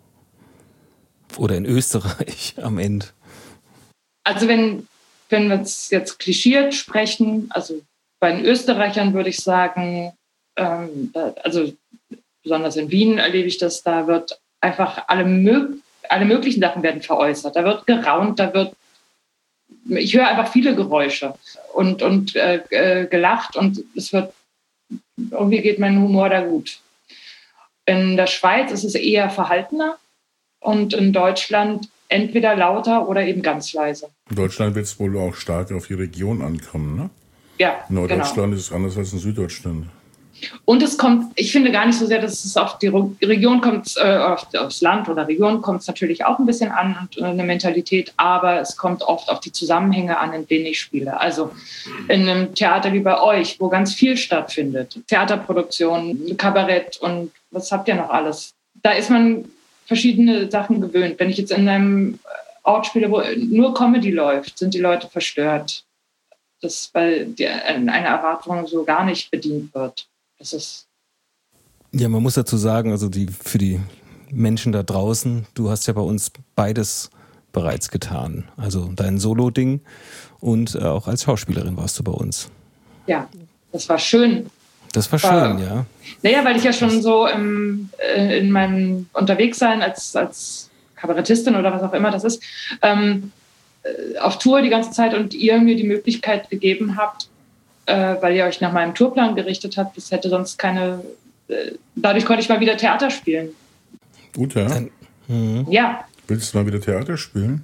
oder in Österreich am Ende? Also wenn, wenn wir es jetzt klischiert sprechen, also bei den Österreichern würde ich sagen, ähm, also besonders in Wien erlebe ich das, da wird einfach alle möglichen Alle möglichen Sachen werden veräußert. Da wird geraunt, da wird, ich höre einfach viele Geräusche und, und äh, äh, gelacht und es wird, irgendwie geht mein Humor da gut. In der Schweiz ist es eher verhaltener und in Deutschland entweder lauter oder eben ganz leise. In Deutschland wird es wohl auch stark auf die Region ankommen, ne? Ja, in Norddeutschland genau. ist es anders als in Süddeutschland. Und es kommt, ich finde gar nicht so sehr, dass es auf die Region kommt, äh, auf, aufs Land oder Region kommt es natürlich auch ein bisschen an und eine Mentalität, aber es kommt oft auf die Zusammenhänge an, in denen ich spiele. Also in einem Theater wie bei euch, wo ganz viel stattfindet, Theaterproduktion, Kabarett und was habt ihr noch alles? Da ist man verschiedene Sachen gewöhnt. Wenn ich jetzt in einem Ort spiele, wo nur Comedy läuft, sind die Leute verstört. Das, weil die, eine Erwartung so gar nicht bedient wird. Das ist ja, man muss dazu sagen, also die, für die Menschen da draußen, du hast ja bei uns beides bereits getan. Also dein Solo-Ding und äh, auch als Schauspielerin warst du bei uns. Ja, das war schön. Das war, war schön, ja. Naja, weil ich ja schon so im, äh, in meinem Unterwegssein als, als Kabarettistin oder was auch immer das ist, ähm, äh, auf Tour die ganze Zeit und ihr mir die Möglichkeit gegeben habt, weil ihr euch nach meinem Tourplan gerichtet habt, das hätte sonst keine, dadurch konnte ich mal wieder Theater spielen. Gut, ja. Dann, mhm. Ja. Willst du mal wieder Theater spielen?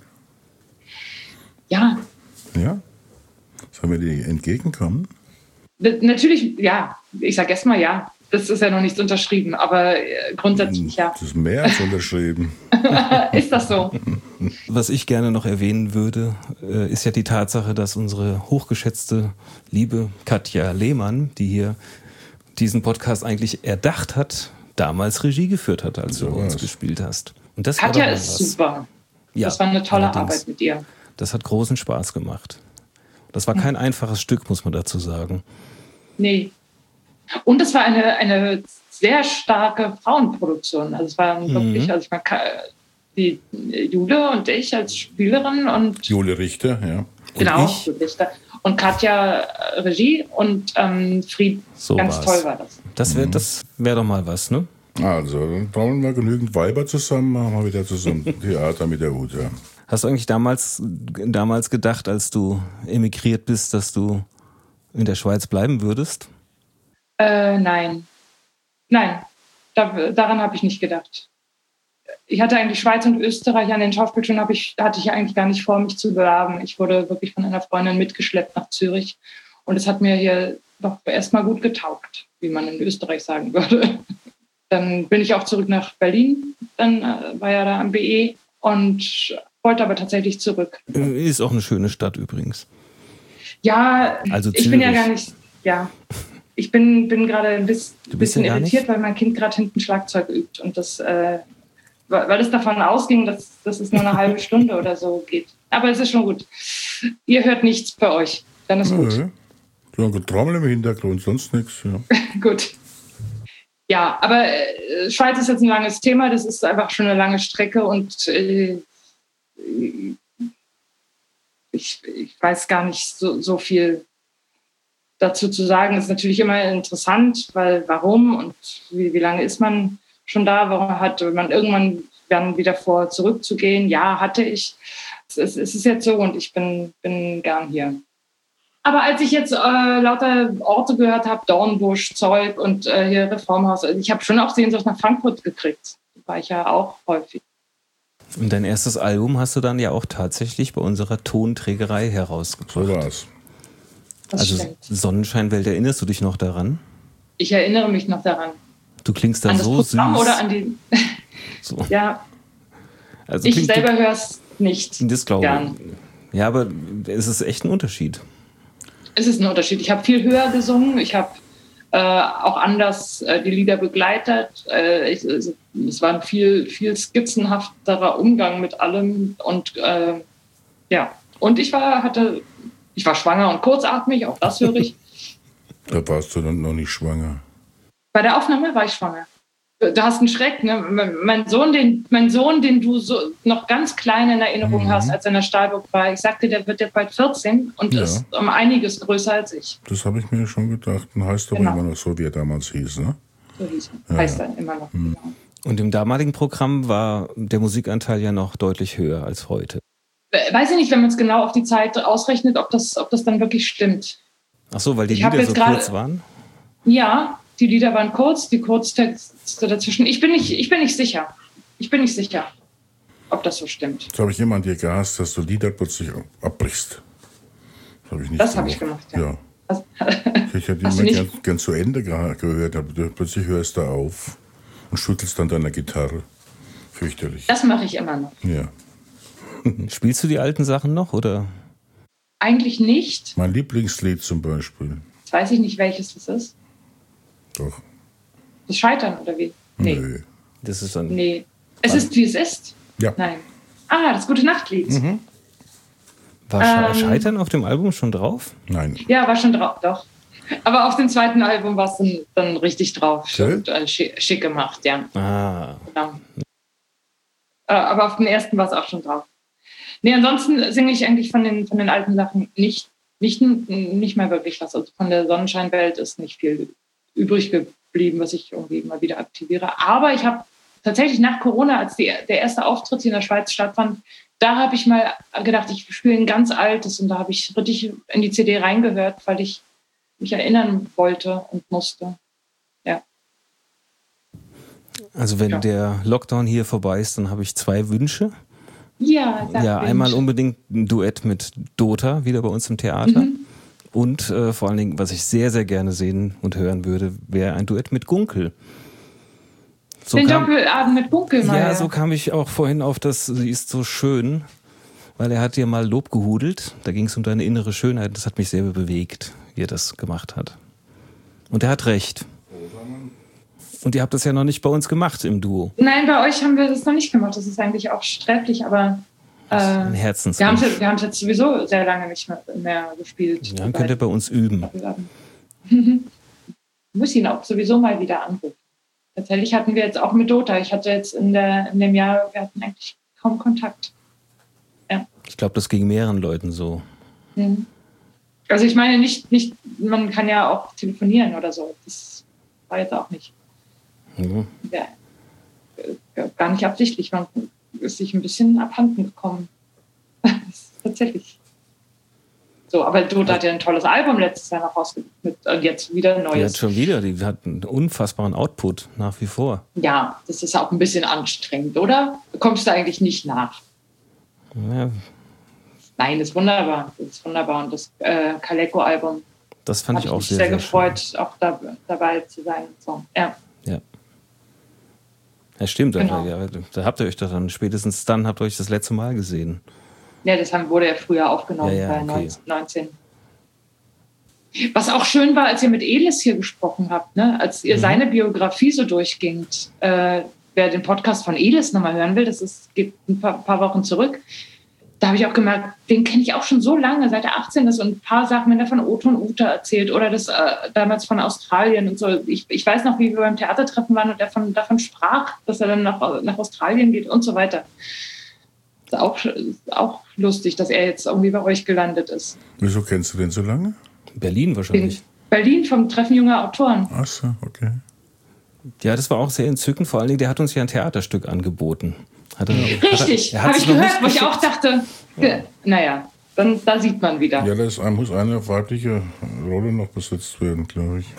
Ja. Ja? Sollen wir dir entgegenkommen? Natürlich, ja. Ich sage erst mal ja. Das ist ja noch nichts unterschrieben, aber grundsätzlich ja. Das ist mehr als unterschrieben. Ist das so? Was ich gerne noch erwähnen würde, ist ja die Tatsache, dass unsere hochgeschätzte liebe Katja Lehmann, die hier diesen Podcast eigentlich erdacht hat, damals Regie geführt hat, als du bei uns gespielt hast. Und das Katja war ist was. super. Ja, das war eine tolle allerdings. Arbeit mit ihr. Das hat großen Spaß gemacht. Das war kein einfaches Stück, muss man dazu sagen. Nee. Und es war eine, eine sehr starke Frauenproduktion. Also es war wirklich, mhm. also ich meine, die Jule und ich als Spielerin und Jule Richter, ja. Und genau, ich? Jule Richter. Und Katja Regie und ähm, Fried, so ganz war's. toll war das. Das wäre das wär doch mal was, ne? Also, dann brauchen wir genügend Weiber zusammen, machen wir wieder zusammen Theater mit der Ute. Hast du eigentlich damals, damals gedacht, als du emigriert bist, dass du in der Schweiz bleiben würdest? Äh, nein. Nein, da, daran habe ich nicht gedacht. ich hatte eigentlich Schweiz und Österreich an den Schauspielschulen, habe ich, hatte ich eigentlich gar nicht vor, mich zu bewerben. Ich wurde wirklich von einer Freundin mitgeschleppt nach Zürich. Und es hat mir hier doch erstmal gut getaugt, wie man in Österreich sagen würde. Dann bin ich auch zurück nach Berlin, dann äh, war ja da am B E und wollte aber tatsächlich zurück. Ist auch eine schöne Stadt übrigens. Ja, also ich bin ja gar nicht, ja, ich bin, bin gerade ein bisschen, bisschen ja irritiert, weil mein Kind gerade hinten Schlagzeug übt und das, äh, weil es davon ausging, dass, dass es nur eine halbe Stunde oder so geht. Aber es ist schon gut. Ihr hört nichts bei euch, dann ist gut. Ja, so ein Trommel im Hintergrund, sonst nichts. Ja. Gut. Ja, aber äh, Schweiz ist jetzt ein langes Thema, das ist einfach schon eine lange Strecke und äh, ich, ich weiß gar nicht so, so viel dazu zu sagen. Das ist natürlich immer interessant, weil warum und wie, wie lange ist man schon da? Warum hat man irgendwann dann wieder vor, zurückzugehen? Ja, hatte ich. Es, es, es ist jetzt so und ich bin, bin gern hier. Aber als ich jetzt äh, lauter Orte gehört habe, Dornbusch, Zeug und äh, hier Reformhaus, also ich habe schon auch Sehnsucht nach Frankfurt gekriegt. Da war ich ja auch häufig. Und dein erstes Album hast du dann ja auch tatsächlich bei unserer Tonträgerei herausgebracht. So war's. Das also stimmt. Sonnenscheinwelt, erinnerst du dich noch daran? Ich erinnere mich noch daran. Du klingst da an das so Programm süß. Oder an die... So. Ja, Also ich klingt- selber höre es nicht Das glaube gern. ich. Ja, aber es ist echt ein Unterschied. Es ist ein Unterschied. Ich habe viel höher gesungen. Ich habe äh, auch anders äh, die Lieder begleitet. Äh, ich, es war ein viel, viel skizzenhafterer Umgang mit allem. Und äh, ja, und ich war, hatte, ich war schwanger und kurzatmig, auch das höre ich. Da warst du dann noch nicht schwanger. Bei der Aufnahme war ich schwanger. Du hast einen Schreck, ne? Mein Sohn, den, mein Sohn, den du so noch ganz klein in Erinnerung Mhm. hast, als er in der Stahlburg war, ich sagte, der wird jetzt bald vierzehn und Ja. ist um einiges größer als ich. Das habe ich mir schon gedacht. Und heißt aber Genau. immer noch so, wie er damals hieß, ne? So hieß er. Heißt er immer noch. Genau. Und im damaligen Programm war der Musikanteil ja noch deutlich höher als heute. Weiß ich nicht, wenn man es genau auf die Zeit ausrechnet, ob das, ob das dann wirklich stimmt. Ach so, weil die Ich hab Lieder jetzt so gerade- kurz waren? Ja, die Lieder waren kurz, die Kurztexte dazwischen. Ich bin nicht, ich bin nicht sicher. Ich bin nicht sicher, ob das so stimmt. Jetzt habe ich jemand dir gehasst, dass du Lieder plötzlich abbrichst. Das habe ich nicht Das habe ich gemacht, ja. ja. Also, Ich hätte Hast immer du gern, nicht- gern zu Ende ge- gehört, aber du, plötzlich hörst du auf und schüttelst dann deine Gitarre. Fürchterlich. das mache ich immer noch. Ja. Spielst du die alten Sachen noch oder? Eigentlich nicht. Mein Lieblingslied zum Beispiel. Jetzt weiß ich nicht, welches das ist. Doch. Das Scheitern oder wie? Nee. Nö. Das ist dann. Nee. Es ist, wie es ist. Ja. Nein. Ah, das gute Nachtlied. War Sche- Ähm. Scheitern auf dem Album schon drauf? Nein. Ja, war schon drauf, doch. Aber auf dem zweiten Album war es dann, dann richtig drauf. Okay. Und, äh, schick, schick gemacht, ja. Ah. Genau. Äh, aber auf dem ersten war es auch schon drauf. Nee, ansonsten singe ich eigentlich von den, von den alten Sachen nicht, nicht, nicht mehr wirklich was. Also von der Sonnenscheinwelt ist nicht viel übrig geblieben, was ich irgendwie mal wieder aktiviere. Aber ich habe tatsächlich nach Corona, als die, der erste Auftritt hier in der Schweiz stattfand, da habe ich mal gedacht, ich spiele ein ganz altes und da habe ich richtig in die C D reingehört, weil ich mich erinnern wollte und musste. Ja. Also wenn Ja. der Lockdown hier vorbei ist, dann habe ich zwei Wünsche. Ja, sag Ja, Mensch. einmal unbedingt ein Duett mit Dota, wieder bei uns im Theater. Mhm. Und äh, vor allen Dingen, was ich sehr, sehr gerne sehen und hören würde, wäre ein Duett mit Gunkel. So Den kam, Doppelabend mit Bunkelmeier. ja, so kam ich auch vorhin auf das, sie ist so schön, weil er hat dir mal Lob gehudelt. Da ging es um deine innere Schönheit. Das hat mich sehr bewegt, wie er das gemacht hat. Und er hat recht. Und ihr habt das ja noch nicht bei uns gemacht im Duo. Nein, bei euch haben wir das noch nicht gemacht. Das ist eigentlich auch sträflich, aber äh, Ein wir Herzenswunsch. haben es wir haben's jetzt sowieso sehr lange nicht mehr, mehr gespielt. Ja, dann könnt ihr bei uns üben. Ich muss ihn auch sowieso mal wieder anrufen. Tatsächlich hatten wir jetzt auch mit Dota. Ich hatte jetzt in, der, in dem Jahr, wir hatten eigentlich kaum Kontakt. Ich glaube, das ging mehreren Leuten so. Mhm. Also ich meine nicht, nicht, man kann ja auch telefonieren oder so. Das war jetzt auch nicht. Mhm. Ja, äh, gar nicht absichtlich. Man ist sich ein bisschen abhanden gekommen. Das ist tatsächlich So, aber Dot hat ja ein tolles Album letztes Jahr noch rausgebracht und jetzt wieder ein neues. Die hat schon wieder, die hat einen unfassbaren Output nach wie vor. Ja, das ist auch ein bisschen anstrengend, oder? Kommst du eigentlich nicht nach? Ja. Nein, das ist wunderbar. Das ist wunderbar. Und das äh, Kaleko-Album, das fand ich auch mich sehr, sehr, sehr gefreut, schön. auch da, dabei zu sein. So, ja. Ja. Ja, stimmt. Genau. Da, da habt ihr euch doch dann, spätestens dann habt ihr euch das letzte Mal gesehen. Ja, das haben, wurde ja früher aufgenommen, ja, ja, bei okay. neunzehn. Was auch schön war, als ihr mit Elis hier gesprochen habt, ne? Als ihr mhm. seine Biografie so durchgingt. Äh, wer den Podcast von Elis nochmal hören will, das ist, geht ein paar, paar Wochen zurück. Da habe ich auch gemerkt, den kenne ich auch schon so lange, seit er achtzehn ist, und ein paar Sachen, wenn er von Otto und Uta erzählt oder das äh, damals von Australien und so. Ich, ich weiß noch, wie wir beim Theatertreffen waren und er von, davon sprach, dass er dann nach, nach Australien geht und so weiter. Ist auch, ist auch lustig, dass er jetzt irgendwie bei euch gelandet ist. Wieso kennst du den so lange? Berlin wahrscheinlich. In Berlin vom Treffen junger Autoren. Ach so, okay. Ja, das war auch sehr entzückend. Vor allen Dingen, der hat uns ja ein Theaterstück angeboten. Hat er, Richtig, habe ich gehört, wo ich auch dachte, ja. naja, dann, da sieht man wieder. Ja, da muss eine weibliche Rolle noch besetzt werden, glaube ich.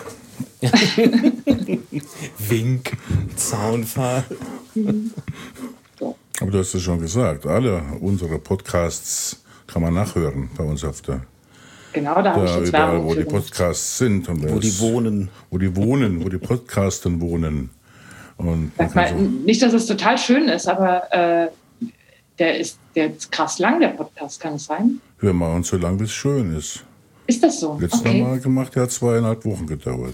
Wink, Zaunpfahl. So. Aber du hast es schon gesagt, alle unsere Podcasts kann man nachhören bei uns auf der... Genau, da habe ich jetzt überall, Werbung wo die für Podcasts sind. Und wo die wohnen. Wo die wohnen, wo die Podcasten wohnen. Und Sag mal, so nicht, dass es total schön ist, aber äh, der, ist, der ist krass lang, der Podcast, kann es sein? Wir machen so lang, bis es schön ist. Ist das so? Letztes okay. Mal gemacht, der hat zweieinhalb Wochen gedauert.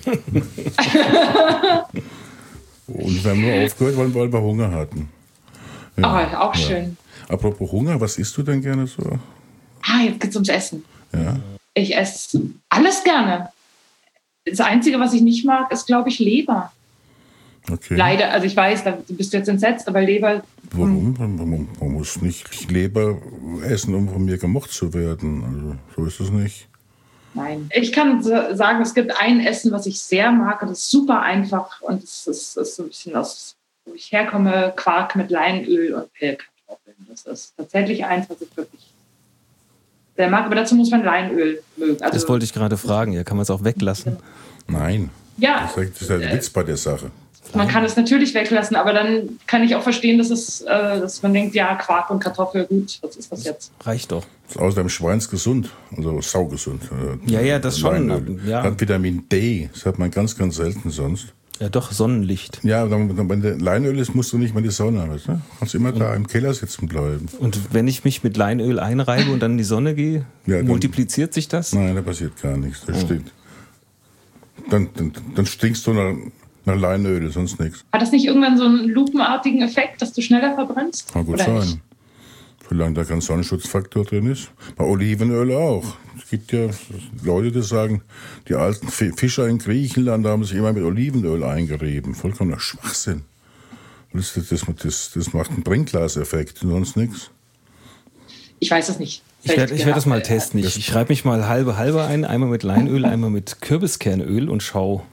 Und wir haben nur aufgehört, weil, weil wir Hunger hatten. Ja, oh, auch ja. schön. Apropos Hunger, was isst du denn gerne so? Ah, jetzt geht's ums Essen. Ja. Ich esse alles gerne. Das Einzige, was ich nicht mag, ist, glaube ich, Leber. Okay. Leider, also ich weiß, da bist du jetzt entsetzt, aber Leber... Warum? Man, man muss nicht Leber essen, um von mir gemocht zu werden. Also, so ist es nicht. Nein. Ich kann sagen, es gibt ein Essen, was ich sehr mag, und das ist super einfach, und es ist, ist so ein bisschen aus, wo ich herkomme, Quark mit Leinöl und Pellkartoffeln. Das ist tatsächlich eins, was ich wirklich sehr mag, aber dazu muss man Leinöl mögen. Also, das wollte ich gerade fragen, ja, kann man es auch weglassen? Nein. Ja. Das ist ja der Witz bei der Sache. Man kann es natürlich weglassen, aber dann kann ich auch verstehen, dass, es, äh, dass man denkt, ja, Quark und Kartoffel, gut, was ist das jetzt? Reicht doch. Das ist außerdem schweinsgesund, also saugesund. Ja, ja, das schon. Ja. Hat Vitamin D, das hat man ganz, ganz selten sonst. Ja, doch, Sonnenlicht. Ja, wenn der Leinöl ist, musst du nicht mehr in die Sonne. Weißt du? Kannst immer da im Keller sitzen bleiben. Und wenn ich mich mit Leinöl einreibe und dann in die Sonne gehe, ja, dann, multipliziert sich das? Nein, da passiert gar nichts. Das oh. stinkt. Dann, dann, dann stinkst du nach, nach Leinöl, sonst nichts. Hat das nicht irgendwann so einen lupenartigen Effekt, dass du schneller verbrennst? Kann gut Oder sein. Nicht? Solange da kein Sonnenschutzfaktor drin ist. Bei Olivenöl auch. Es gibt ja Leute, die sagen, die alten Fischer in Griechenland haben sich immer mit Olivenöl eingerieben. Vollkommener Schwachsinn. Das, das, das, das macht einen Brennglaseffekt und sonst nichts. Ich weiß es nicht. Ich werde werd das mal testen. Ich, ich schreibe mich mal halbe halbe ein. Einmal mit Leinöl, einmal mit Kürbiskernöl und schau.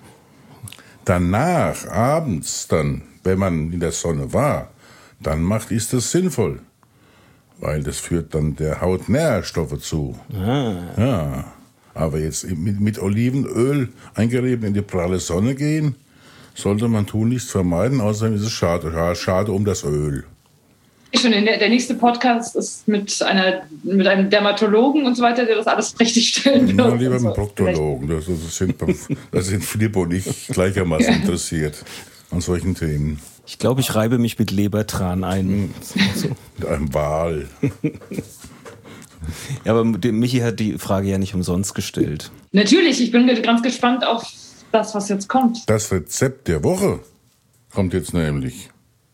Danach, abends dann, wenn man in der Sonne war, dann macht ist das sinnvoll. Weil das führt dann der Haut Nährstoffe zu. Ah. Ja. Aber jetzt mit, mit Olivenöl eingerieben in die pralle Sonne gehen, sollte man tunlichst vermeiden, außerdem ist es schade, ja, schade um das Öl. Schon der, der nächste Podcast ist mit, einer, mit einem Dermatologen und so weiter, der das alles richtig stellen wird. Ja, lieber mit einem so. Proktologen. Das, das, sind, das sind Philipp und ich gleichermaßen interessiert an solchen Themen. Ich glaube, ich reibe mich mit Lebertran ein. So. Mit einem Wal. Ja, aber Michi hat die Frage ja nicht umsonst gestellt. Natürlich, ich bin ganz gespannt auf das, was jetzt kommt. Das Rezept der Woche kommt jetzt nämlich.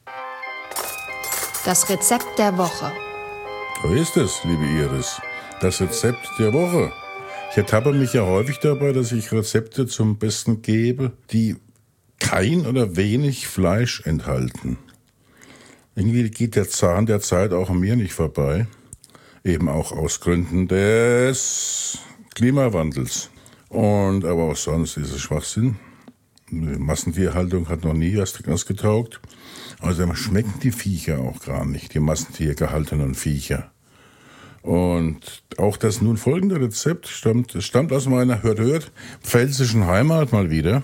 Das Rezept der Woche. So ist es, liebe Iris. Das Rezept der Woche. Ich ertappe mich ja häufig dabei, dass ich Rezepte zum Besten gebe, die kein oder wenig Fleisch enthalten. Irgendwie geht der Zahn der Zeit auch an mir nicht vorbei. Eben auch aus Gründen des Klimawandels. Und aber auch sonst ist es Schwachsinn. Die Massentierhaltung hat noch nie was getaugt. Außerdem schmecken die Viecher auch gar nicht, die Massentier gehaltenen Viecher. Und auch das nun folgende Rezept stammt, stammt aus meiner, hört, hört, pfälzischen Heimat mal wieder.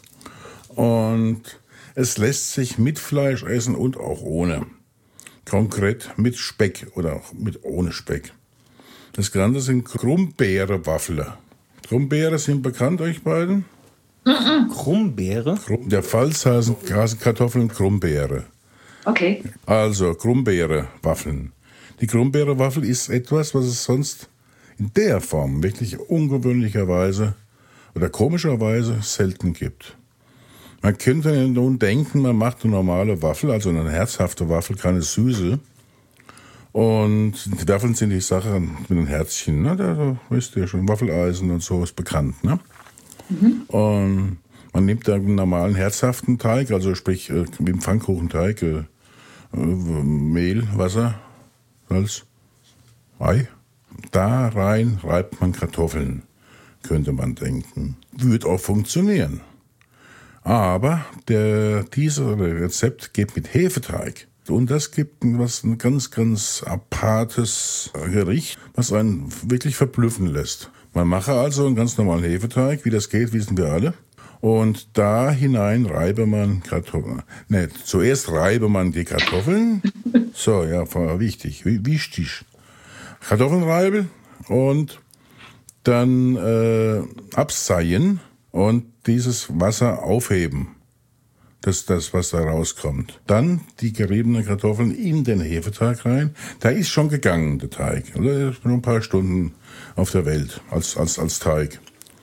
Und es lässt sich mit Fleisch essen und auch ohne. Konkret mit Speck oder auch mit ohne Speck. Das Ganze sind Krummbeere-Waffeln. Krummbeere sind bekannt euch beiden? Krummbeere? In der Pfalz heißen Kartoffeln Krummbeere. Okay. Also Krummbeere-Waffeln. Die Krummbeere-Waffel ist etwas, was es sonst in der Form wirklich ungewöhnlicherweise oder komischerweise selten gibt. Man könnte nun denken, man macht eine normale Waffel, also eine herzhafte Waffel, keine süße. Und die Waffeln sind die Sache mit den Herzchen, ne? Da, da wisst ihr schon, Waffeleisen und so ist bekannt, ne? Mhm. Und man nimmt da einen normalen herzhaften Teig, also sprich äh, wie im Pfannkuchenteig, äh, äh, Mehl, Wasser, Salz, Ei. Da rein reibt man Kartoffeln, könnte man denken. Würde auch funktionieren. Aber der, dieses Rezept geht mit Hefeteig. Und das gibt was, ein ganz, ganz apartes Gericht, was einen wirklich verblüffen lässt. Man mache also einen ganz normalen Hefeteig, wie das geht, wissen wir alle. Und da hinein reibe man Kartoffeln. Ne, zuerst reibe man die Kartoffeln. So, ja, wichtig, wichtig. Kartoffeln reiben und dann äh, abseien und dieses Wasser aufheben. Das ist das, was da rauskommt. Dann die geriebenen Kartoffeln in den Hefeteig rein. Da ist schon gegangen, der Teig. Der ist nur ein paar Stunden auf der Welt als, als, als Teig.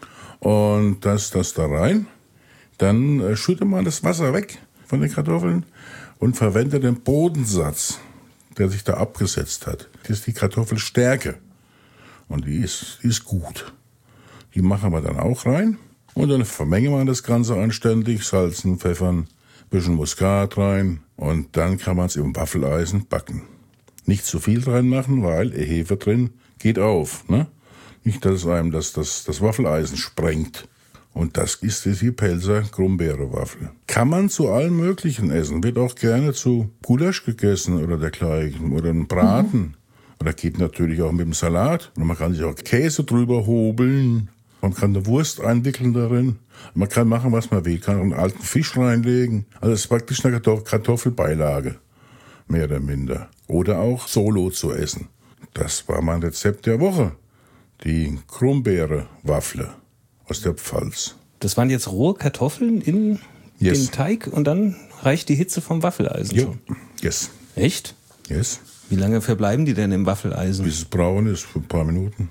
Und das, das da rein. Dann äh, schüttet man das Wasser weg von den Kartoffeln und verwendet den Bodensatz, der sich da abgesetzt hat. Das ist die Kartoffelstärke. Und die ist, die ist gut. Die machen wir dann auch rein. Und dann vermengen wir das Ganze anständig, salzen, pfeffern, ein bisschen Muskat rein und dann kann man es im Waffeleisen backen. Nicht zu viel reinmachen, weil Hefe drin geht auf. Ne? Nicht, dass einem das, das, das Waffeleisen sprengt. Und das ist die Pelzer Krummbeere-Waffel. Kann man zu allem Möglichen essen. Wird auch gerne zu Gulasch gegessen oder dergleichen oder einen Braten. Mhm. Oder geht natürlich auch mit dem Salat. Und man kann sich auch Käse drüber hobeln. Man kann eine Wurst einwickeln darin. Man kann machen, was man will. Man kann einen alten Fisch reinlegen. Also es ist praktisch eine Kartoffelbeilage. Mehr oder minder. Oder auch solo zu essen. Das war mein Rezept der Woche. Die Krummbeere-Waffle aus der Pfalz. Das waren jetzt rohe Kartoffeln in yes. den Teig und dann reicht die Hitze vom Waffeleisen jo. schon? Yes. Echt? Yes. Wie lange verbleiben die denn im Waffeleisen? Bis es braun ist, für ein paar Minuten.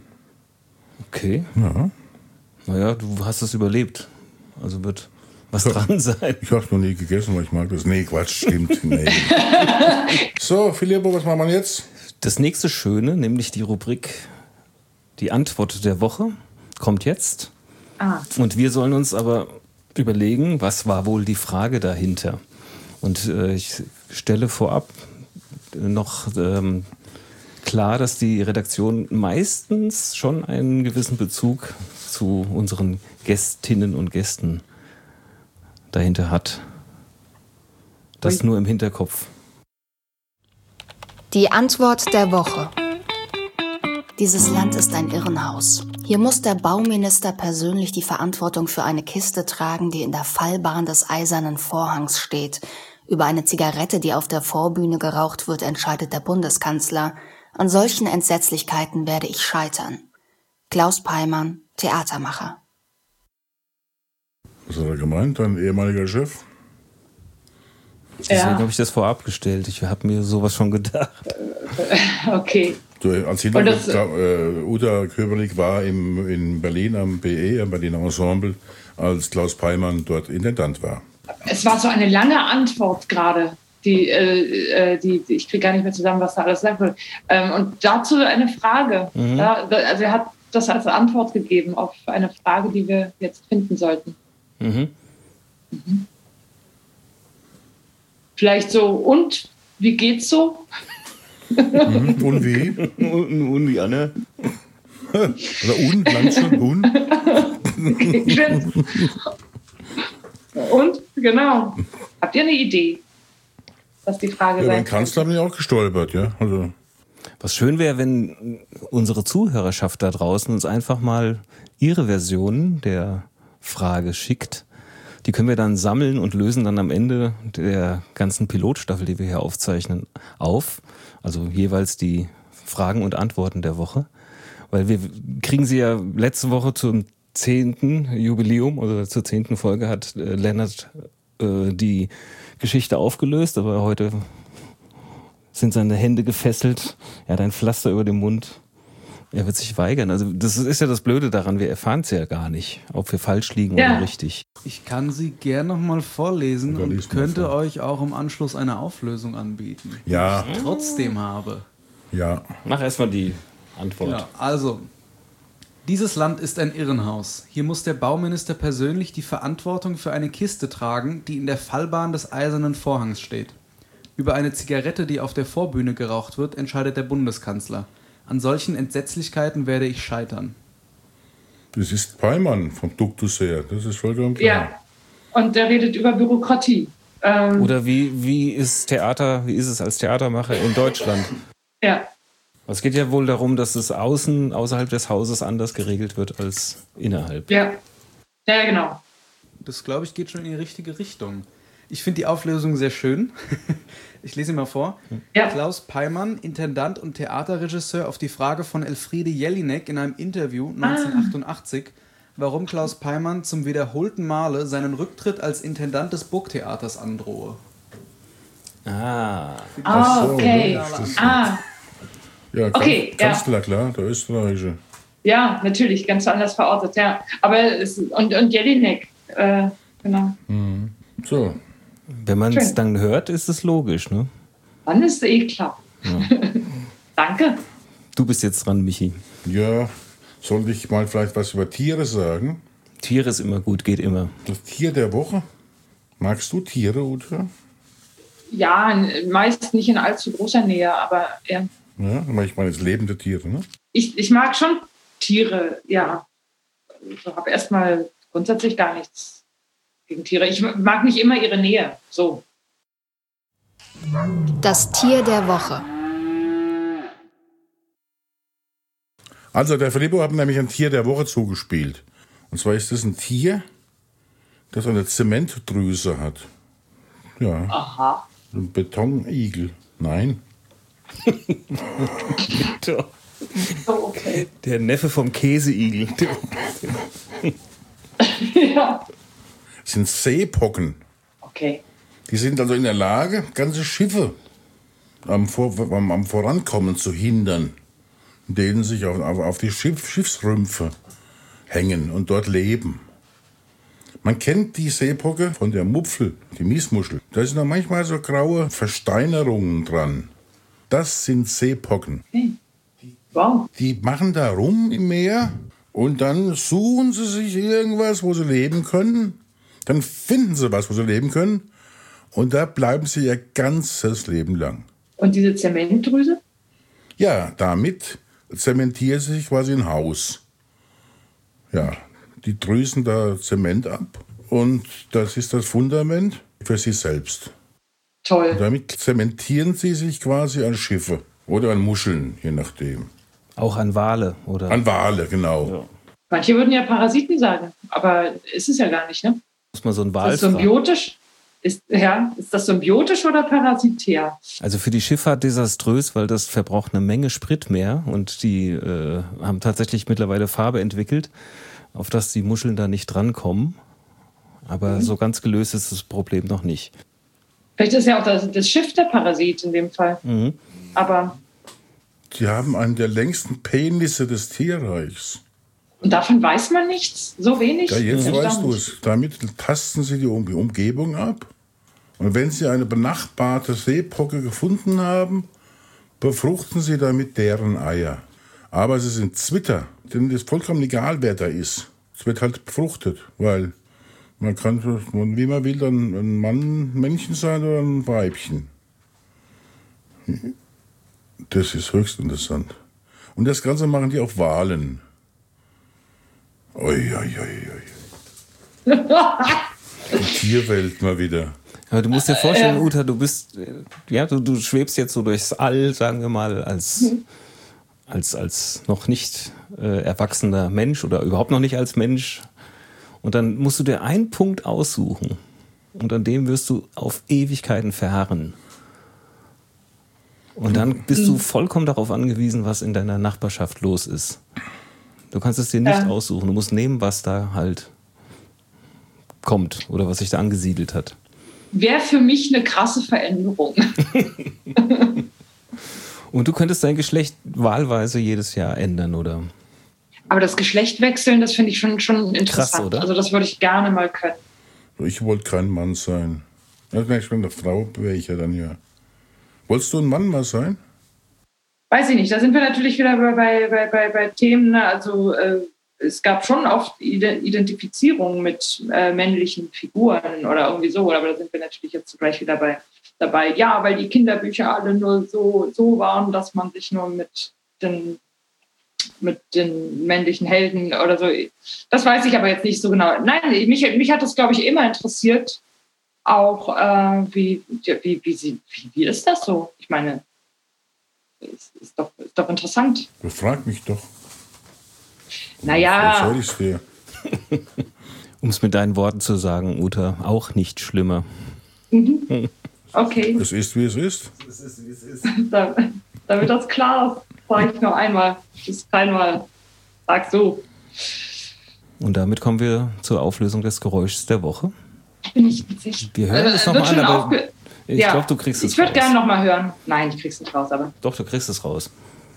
Okay. Ja. Naja, du hast es überlebt. Also wird was ja, dran sein. Ich habe es noch nie gegessen, weil ich mag das. Nee, Quatsch, stimmt. Nee. So, Filippo, was machen wir jetzt? Das nächste Schöne, nämlich die Rubrik Die Antwort der Woche, kommt jetzt. Ah. Und wir sollen uns aber überlegen, was war wohl die Frage dahinter. Und äh, ich stelle vorab noch ähm, klar, dass die Redaktion meistens schon einen gewissen Bezug zu unseren Gästinnen und Gästen dahinter hat. Das nur im Hinterkopf. Die Antwort der Woche. Dieses Land ist ein Irrenhaus. Hier muss der Bauminister persönlich die Verantwortung für eine Kiste tragen, die in der Fallbahn des eisernen Vorhangs steht. Über eine Zigarette, die auf der Vorbühne geraucht wird, entscheidet der Bundeskanzler. An solchen Entsetzlichkeiten werde ich scheitern. Klaus Peimann, Theatermacher. Was hat er gemeint, dein ehemaliger Chef? Deswegen ja. habe ich das vorab gestellt. Ich habe mir sowas schon gedacht. Okay. Du, als Hintergrund, äh, Uta Köberlik war im, in Berlin am B E, am Berliner Ensemble, als Klaus Peimann dort Intendant war. Es war so eine lange Antwort gerade. Die, äh, die, die, ich kriege gar nicht mehr zusammen, was da alles gesagt wurde. Ähm, und dazu eine Frage. Mhm. Ja, also er hat das als Antwort gegeben auf eine Frage, die wir jetzt finden sollten. Mhm. Mhm. Vielleicht so, und? Wie geht's so? Mhm. Und wie? Und, und wie, Anne? Oder und? Lang schon? Und? Und? Genau. Habt ihr eine Idee, was die Frage ja, sein beim Kanzler bin ich auch gestolpert, ja. Also. Was schön wäre, wenn unsere Zuhörerschaft da draußen uns einfach mal ihre Version der Frage schickt. Die können wir dann sammeln und lösen dann am Ende der ganzen Pilotstaffel, die wir hier aufzeichnen, auf. Also jeweils die Fragen und Antworten der Woche. Weil wir kriegen sie ja letzte Woche zum zehnten Jubiläum oder zur zehnten Folge hat äh, Lennart äh, die Geschichte aufgelöst, aber heute sind seine Hände gefesselt, er hat ein Pflaster über dem Mund. Er wird sich weigern. Also das ist ja das Blöde daran, wir erfahren es ja gar nicht, ob wir falsch liegen ja. oder richtig. Ich kann sie gern nochmal vorlesen Oder und könnte vor. euch auch im Anschluss eine Auflösung anbieten. Ja. Die ich trotzdem habe. Ja. Mach erstmal die Antwort. Ja, also, dieses Land ist ein Irrenhaus. Hier muss der Bauminister persönlich die Verantwortung für eine Kiste tragen, die in der Fallbahn des Eisernen Vorhangs steht. Über eine Zigarette, die auf der Vorbühne geraucht wird, entscheidet der Bundeskanzler. An solchen Entsetzlichkeiten werde ich scheitern. Das ist Peimann vom Duktus her, das ist vollkommen klar. Ja, und der redet über Bürokratie. Ähm, Oder wie, wie ist Theater, wie ist es als Theatermacher in Deutschland? ja. Es geht ja wohl darum, dass es außen, außerhalb des Hauses anders geregelt wird als innerhalb. Ja, ja, genau. Das, glaube ich, geht schon in die richtige Richtung. Ich finde die Auflösung sehr schön. Ich lese ihn mal vor. Ja. Klaus Peimann, Intendant und Theaterregisseur, auf die Frage von Elfriede Jelinek in einem Interview neunzehnhundertachtundachtzig, ah. warum Klaus Peimann zum wiederholten Male seinen Rücktritt als Intendant des Burgtheaters androhe. Ah. Ah, so, okay. ne? Das ist- Ah, Ja, Okay, Kan- ja. Kanzler, klar, der Österreichische. ja, natürlich, ganz anders verortet, ja. Aber es, und, und Jelinek, äh, genau. So, Wenn man es Schön. dann hört, ist es logisch, ne? Dann ist eh klar. Danke. Du bist jetzt dran, Michi. ja, sollte ich mal vielleicht was über Tiere sagen? Tiere ist immer gut, geht immer. Das Tier der Woche? Magst du Tiere, Uta? Ja, meist nicht in allzu großer Nähe, aber ja. Ja, aber ich meine jetzt lebende Tiere, ne? Ich, ich mag schon Tiere, ja. Ich habe erstmal grundsätzlich gar nichts gegen Tiere. Ich mag nicht immer ihre Nähe. So. Das Tier der Woche. Also, der Filippo hat mir nämlich ein Tier der Woche zugespielt. Und zwar ist das ein Tier, das eine Zementdrüse hat. Ja, Aha. ein Betonigel. Nein. So, okay. Der Neffe vom Käseigel. Ja. Das sind Seepocken. Okay. Die sind also in der Lage, ganze Schiffe am, Vor am, am Vorankommen zu hindern, indem sie sich auf, auf, auf die Schiff Schiffsrümpfe hängen und dort leben. Man kennt die Seepocke von der Mupfel, die Miesmuschel. Da sind noch manchmal so graue Versteinerungen dran. Das sind Seepocken. Wow. Die machen da rum im Meer und dann suchen sie sich irgendwas, wo sie leben können. Dann finden sie was, wo sie leben können. Und da bleiben sie ihr ganzes Leben lang. Und diese Zementdrüse? Ja, damit zementieren sie sich quasi ein Haus. Ja, die drüsen da Zement ab und das ist das Fundament für sie selbst. Toll. Und damit zementieren sie sich quasi an Schiffe oder an Muscheln, je nachdem. Auch an Wale, oder? An Wale, genau. Ja. Manche würden ja Parasiten sagen, aber ist es ja gar nicht, ne? Muss man so ein Ist Wal das fragen. symbiotisch? Ist, ja, ist das symbiotisch oder parasitär? Also für die Schifffahrt desaströs, weil das verbraucht eine Menge Sprit mehr und die äh, haben tatsächlich mittlerweile Farbe entwickelt, auf das die Muscheln da nicht drankommen. Aber Mhm. so ganz gelöst ist das Problem noch nicht. Vielleicht ist ja auch das, das Schiff der Parasit in dem Fall. Mhm. Aber, Sie haben einen der längsten Penisse des Tierreichs. und davon weiß man nichts? So wenig? Ja, jetzt Ich weißt dachte- du es. Damit tasten Sie die Um- die Umgebung ab. Und wenn Sie eine benachbarte Seepocke gefunden haben, befruchten Sie damit deren Eier. Aber sie sind Zwitter, denn es ist vollkommen egal, wer da ist. Es wird halt befruchtet, weil man kann, wie man will, dann ein Mann, ein Männchen sein oder ein Weibchen. Das ist höchst interessant. Und das Ganze machen die auf Walen. Ui, ui, ui, ui. Die Tierwelt mal wieder. Aber du musst dir vorstellen, äh, Uta, du bist, ja, du, du schwebst jetzt so durchs All, sagen wir mal, als, mhm. als, als noch nicht äh, erwachsener Mensch oder überhaupt noch nicht als Mensch. Und dann musst du dir einen Punkt aussuchen. Und an dem wirst du auf Ewigkeiten verharren. Und dann bist du vollkommen darauf angewiesen, was in deiner Nachbarschaft los ist. Du kannst es dir nicht ja. aussuchen. Du musst nehmen, was da halt kommt oder was sich da angesiedelt hat. Wäre für mich eine krasse Veränderung. Und du könntest dein Geschlecht wahlweise jedes Jahr ändern, oder? Aber das Geschlecht wechseln, das finde ich schon, schon interessant. Krass, oder? Also das würde ich gerne mal können. Ich wollte kein Mann sein. Ja, wenn ich eine Frau wäre ich ja dann ja. Wolltest du ein Mann mal sein? Weiß ich nicht. Da sind wir natürlich wieder bei, bei, bei, bei Themen. Ne? Also äh, es gab schon oft Identifizierung mit äh, männlichen Figuren oder irgendwie so. Aber da sind wir natürlich jetzt gleich wieder bei, dabei. Ja, weil die Kinderbücher alle nur so, so waren, dass man sich nur mit den, mit den männlichen Helden oder so. Das weiß ich aber jetzt nicht so genau. Nein, mich, mich hat das, glaube ich, immer interessiert. Auch, äh, wie, wie, wie, wie, wie ist das so? Ich meine, ist, ist, doch, ist doch interessant. Frag mich doch. Naja. Was soll ich's dir? Um es mit deinen Worten zu sagen, Uta, auch nicht schlimmer. Mhm. Okay. Es ist, wie es ist. Es ist, wie es ist. Da, damit das klar ist, sage ich noch einmal. Das ist keinmal. Sag so. Und damit kommen wir zur Auflösung des Geräuschs der Woche. Bin ich nicht sicher. Wir hören es nochmal an, aber aufge- ich ja. glaube, du kriegst es ich raus. Ich würde gerne nochmal hören. Nein, ich krieg's nicht raus, aber... Doch, du kriegst es raus.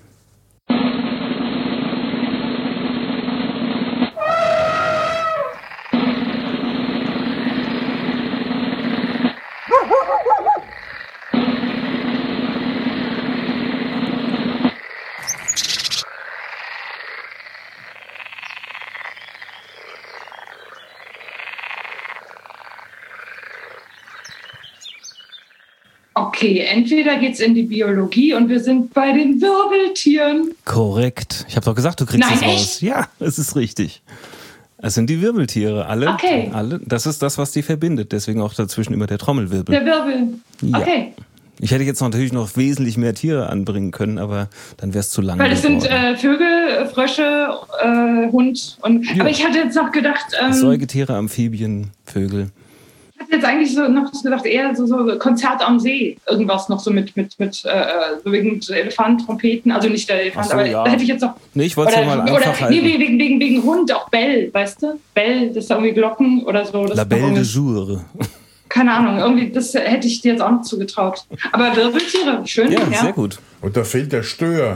Okay, entweder geht's in die Biologie und wir sind bei den Wirbeltieren. Korrekt. Ich habe doch gesagt, du kriegst Nein, es raus. echt? Ja, es ist richtig. Es sind die Wirbeltiere, alle. Okay. alle. Das ist das, was die verbindet. Deswegen auch dazwischen immer der Trommelwirbel. Der Wirbel. Ja. Okay. Ich hätte jetzt natürlich noch wesentlich mehr Tiere anbringen können, aber dann wäre es zu lang. Weil es sind äh, Vögel, Frösche, äh, Hund und. Ja. Aber ich hatte jetzt noch gedacht. Ähm, Säugetiere, Amphibien, Vögel. Ich hatte jetzt eigentlich so noch gedacht, eher so, so Konzert am See. Irgendwas noch so mit, mit, mit äh, so wegen Elefant, Trompeten. Also nicht der Elefant, so, aber ja. da hätte ich jetzt noch. Nee, ich wollte es mal einfach oder, halten. Nee, wegen, wegen, wegen Hund, auch Bell, weißt du? Bell, das ist irgendwie Glocken oder so. Das La Belle de Jour. Keine Ahnung, irgendwie, das hätte ich dir jetzt auch noch zugetraut. Aber Wirbeltiere, schön. Ja, ja, sehr gut. Und da fehlt der Stör.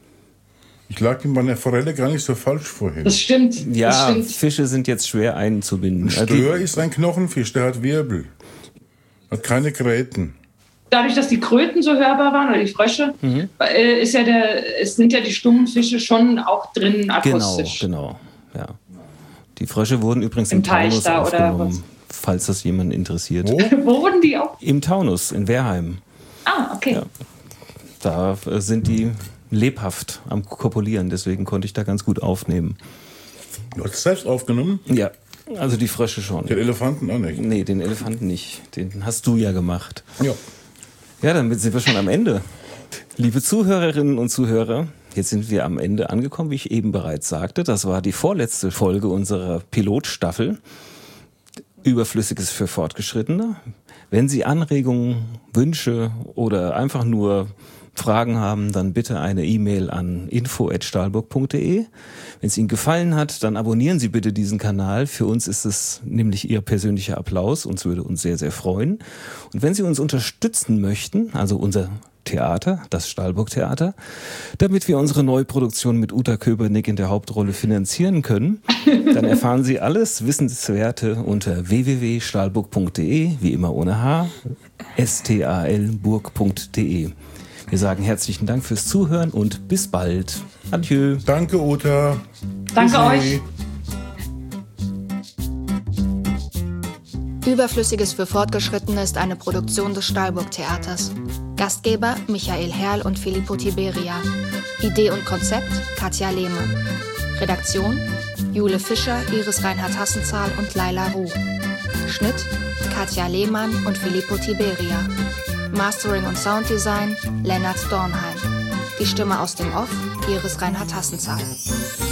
Ich lag in meiner Forelle gar nicht so falsch vorhin. Das stimmt. Ja, das stimmt. Fische sind jetzt schwer einzubinden. Stör ist ein Knochenfisch, der hat Wirbel. Hat keine Gräten. Dadurch, dass die Kröten so hörbar waren, oder die Frösche, mhm. ist ja der, es sind ja die stummen Fische schon auch drin akustisch. Genau, genau. Ja. Die Frösche wurden übrigens im, im Teich Taunus da, aufgenommen, oder falls das jemanden interessiert. Wo? Wo wurden die auch? Im Taunus, in Wehrheim. Ah, okay. Ja. Da sind die lebhaft am Kopulieren, deswegen konnte ich da ganz gut aufnehmen. Du hast es selbst aufgenommen? Ja, also die Frösche schon. Den Elefanten auch nicht? Nee, den Elefanten nicht. Den hast du ja gemacht. Ja. Ja, damit sind wir schon am Ende. Liebe Zuhörerinnen und Zuhörer, jetzt sind wir am Ende angekommen, wie ich eben bereits sagte. Das war die vorletzte Folge unserer Pilotstaffel. Überflüssiges für Fortgeschrittene. Wenn Sie Anregungen, Wünsche oder einfach nur Fragen haben, dann bitte eine E-Mail an info at stahlburg punkt de. Wenn es Ihnen gefallen hat, dann abonnieren Sie bitte diesen Kanal. Für uns ist es nämlich Ihr persönlicher Applaus. Uns würde uns sehr, sehr freuen. Und wenn Sie uns unterstützen möchten, also unser Theater, das Stahlburg-Theater, damit wir unsere Neuproduktion mit Uta Köbernick in der Hauptrolle finanzieren können, dann erfahren Sie alles Wissenswerte unter w w w punkt stahlburg punkt de, wie immer ohne H, S T A L burg punkt de. Wir sagen herzlichen Dank fürs Zuhören und bis bald. Adieu. Danke, Uta. Danke euch. Überflüssiges für Fortgeschrittene ist eine Produktion des Stahlburg-Theaters. Gastgeber Michael Herrl und Filippo Tiberia. Idee und Konzept Katja Lehmann. Redaktion Jule Fischer, Iris Reinhard Hassenzahl und Laila Ruh. Schnitt Katja Lehmann und Filippo Tiberia. Mastering und Sounddesign Lennart Dornheim. Die Stimme aus dem Off Iris Reinhard-Hassenzahl.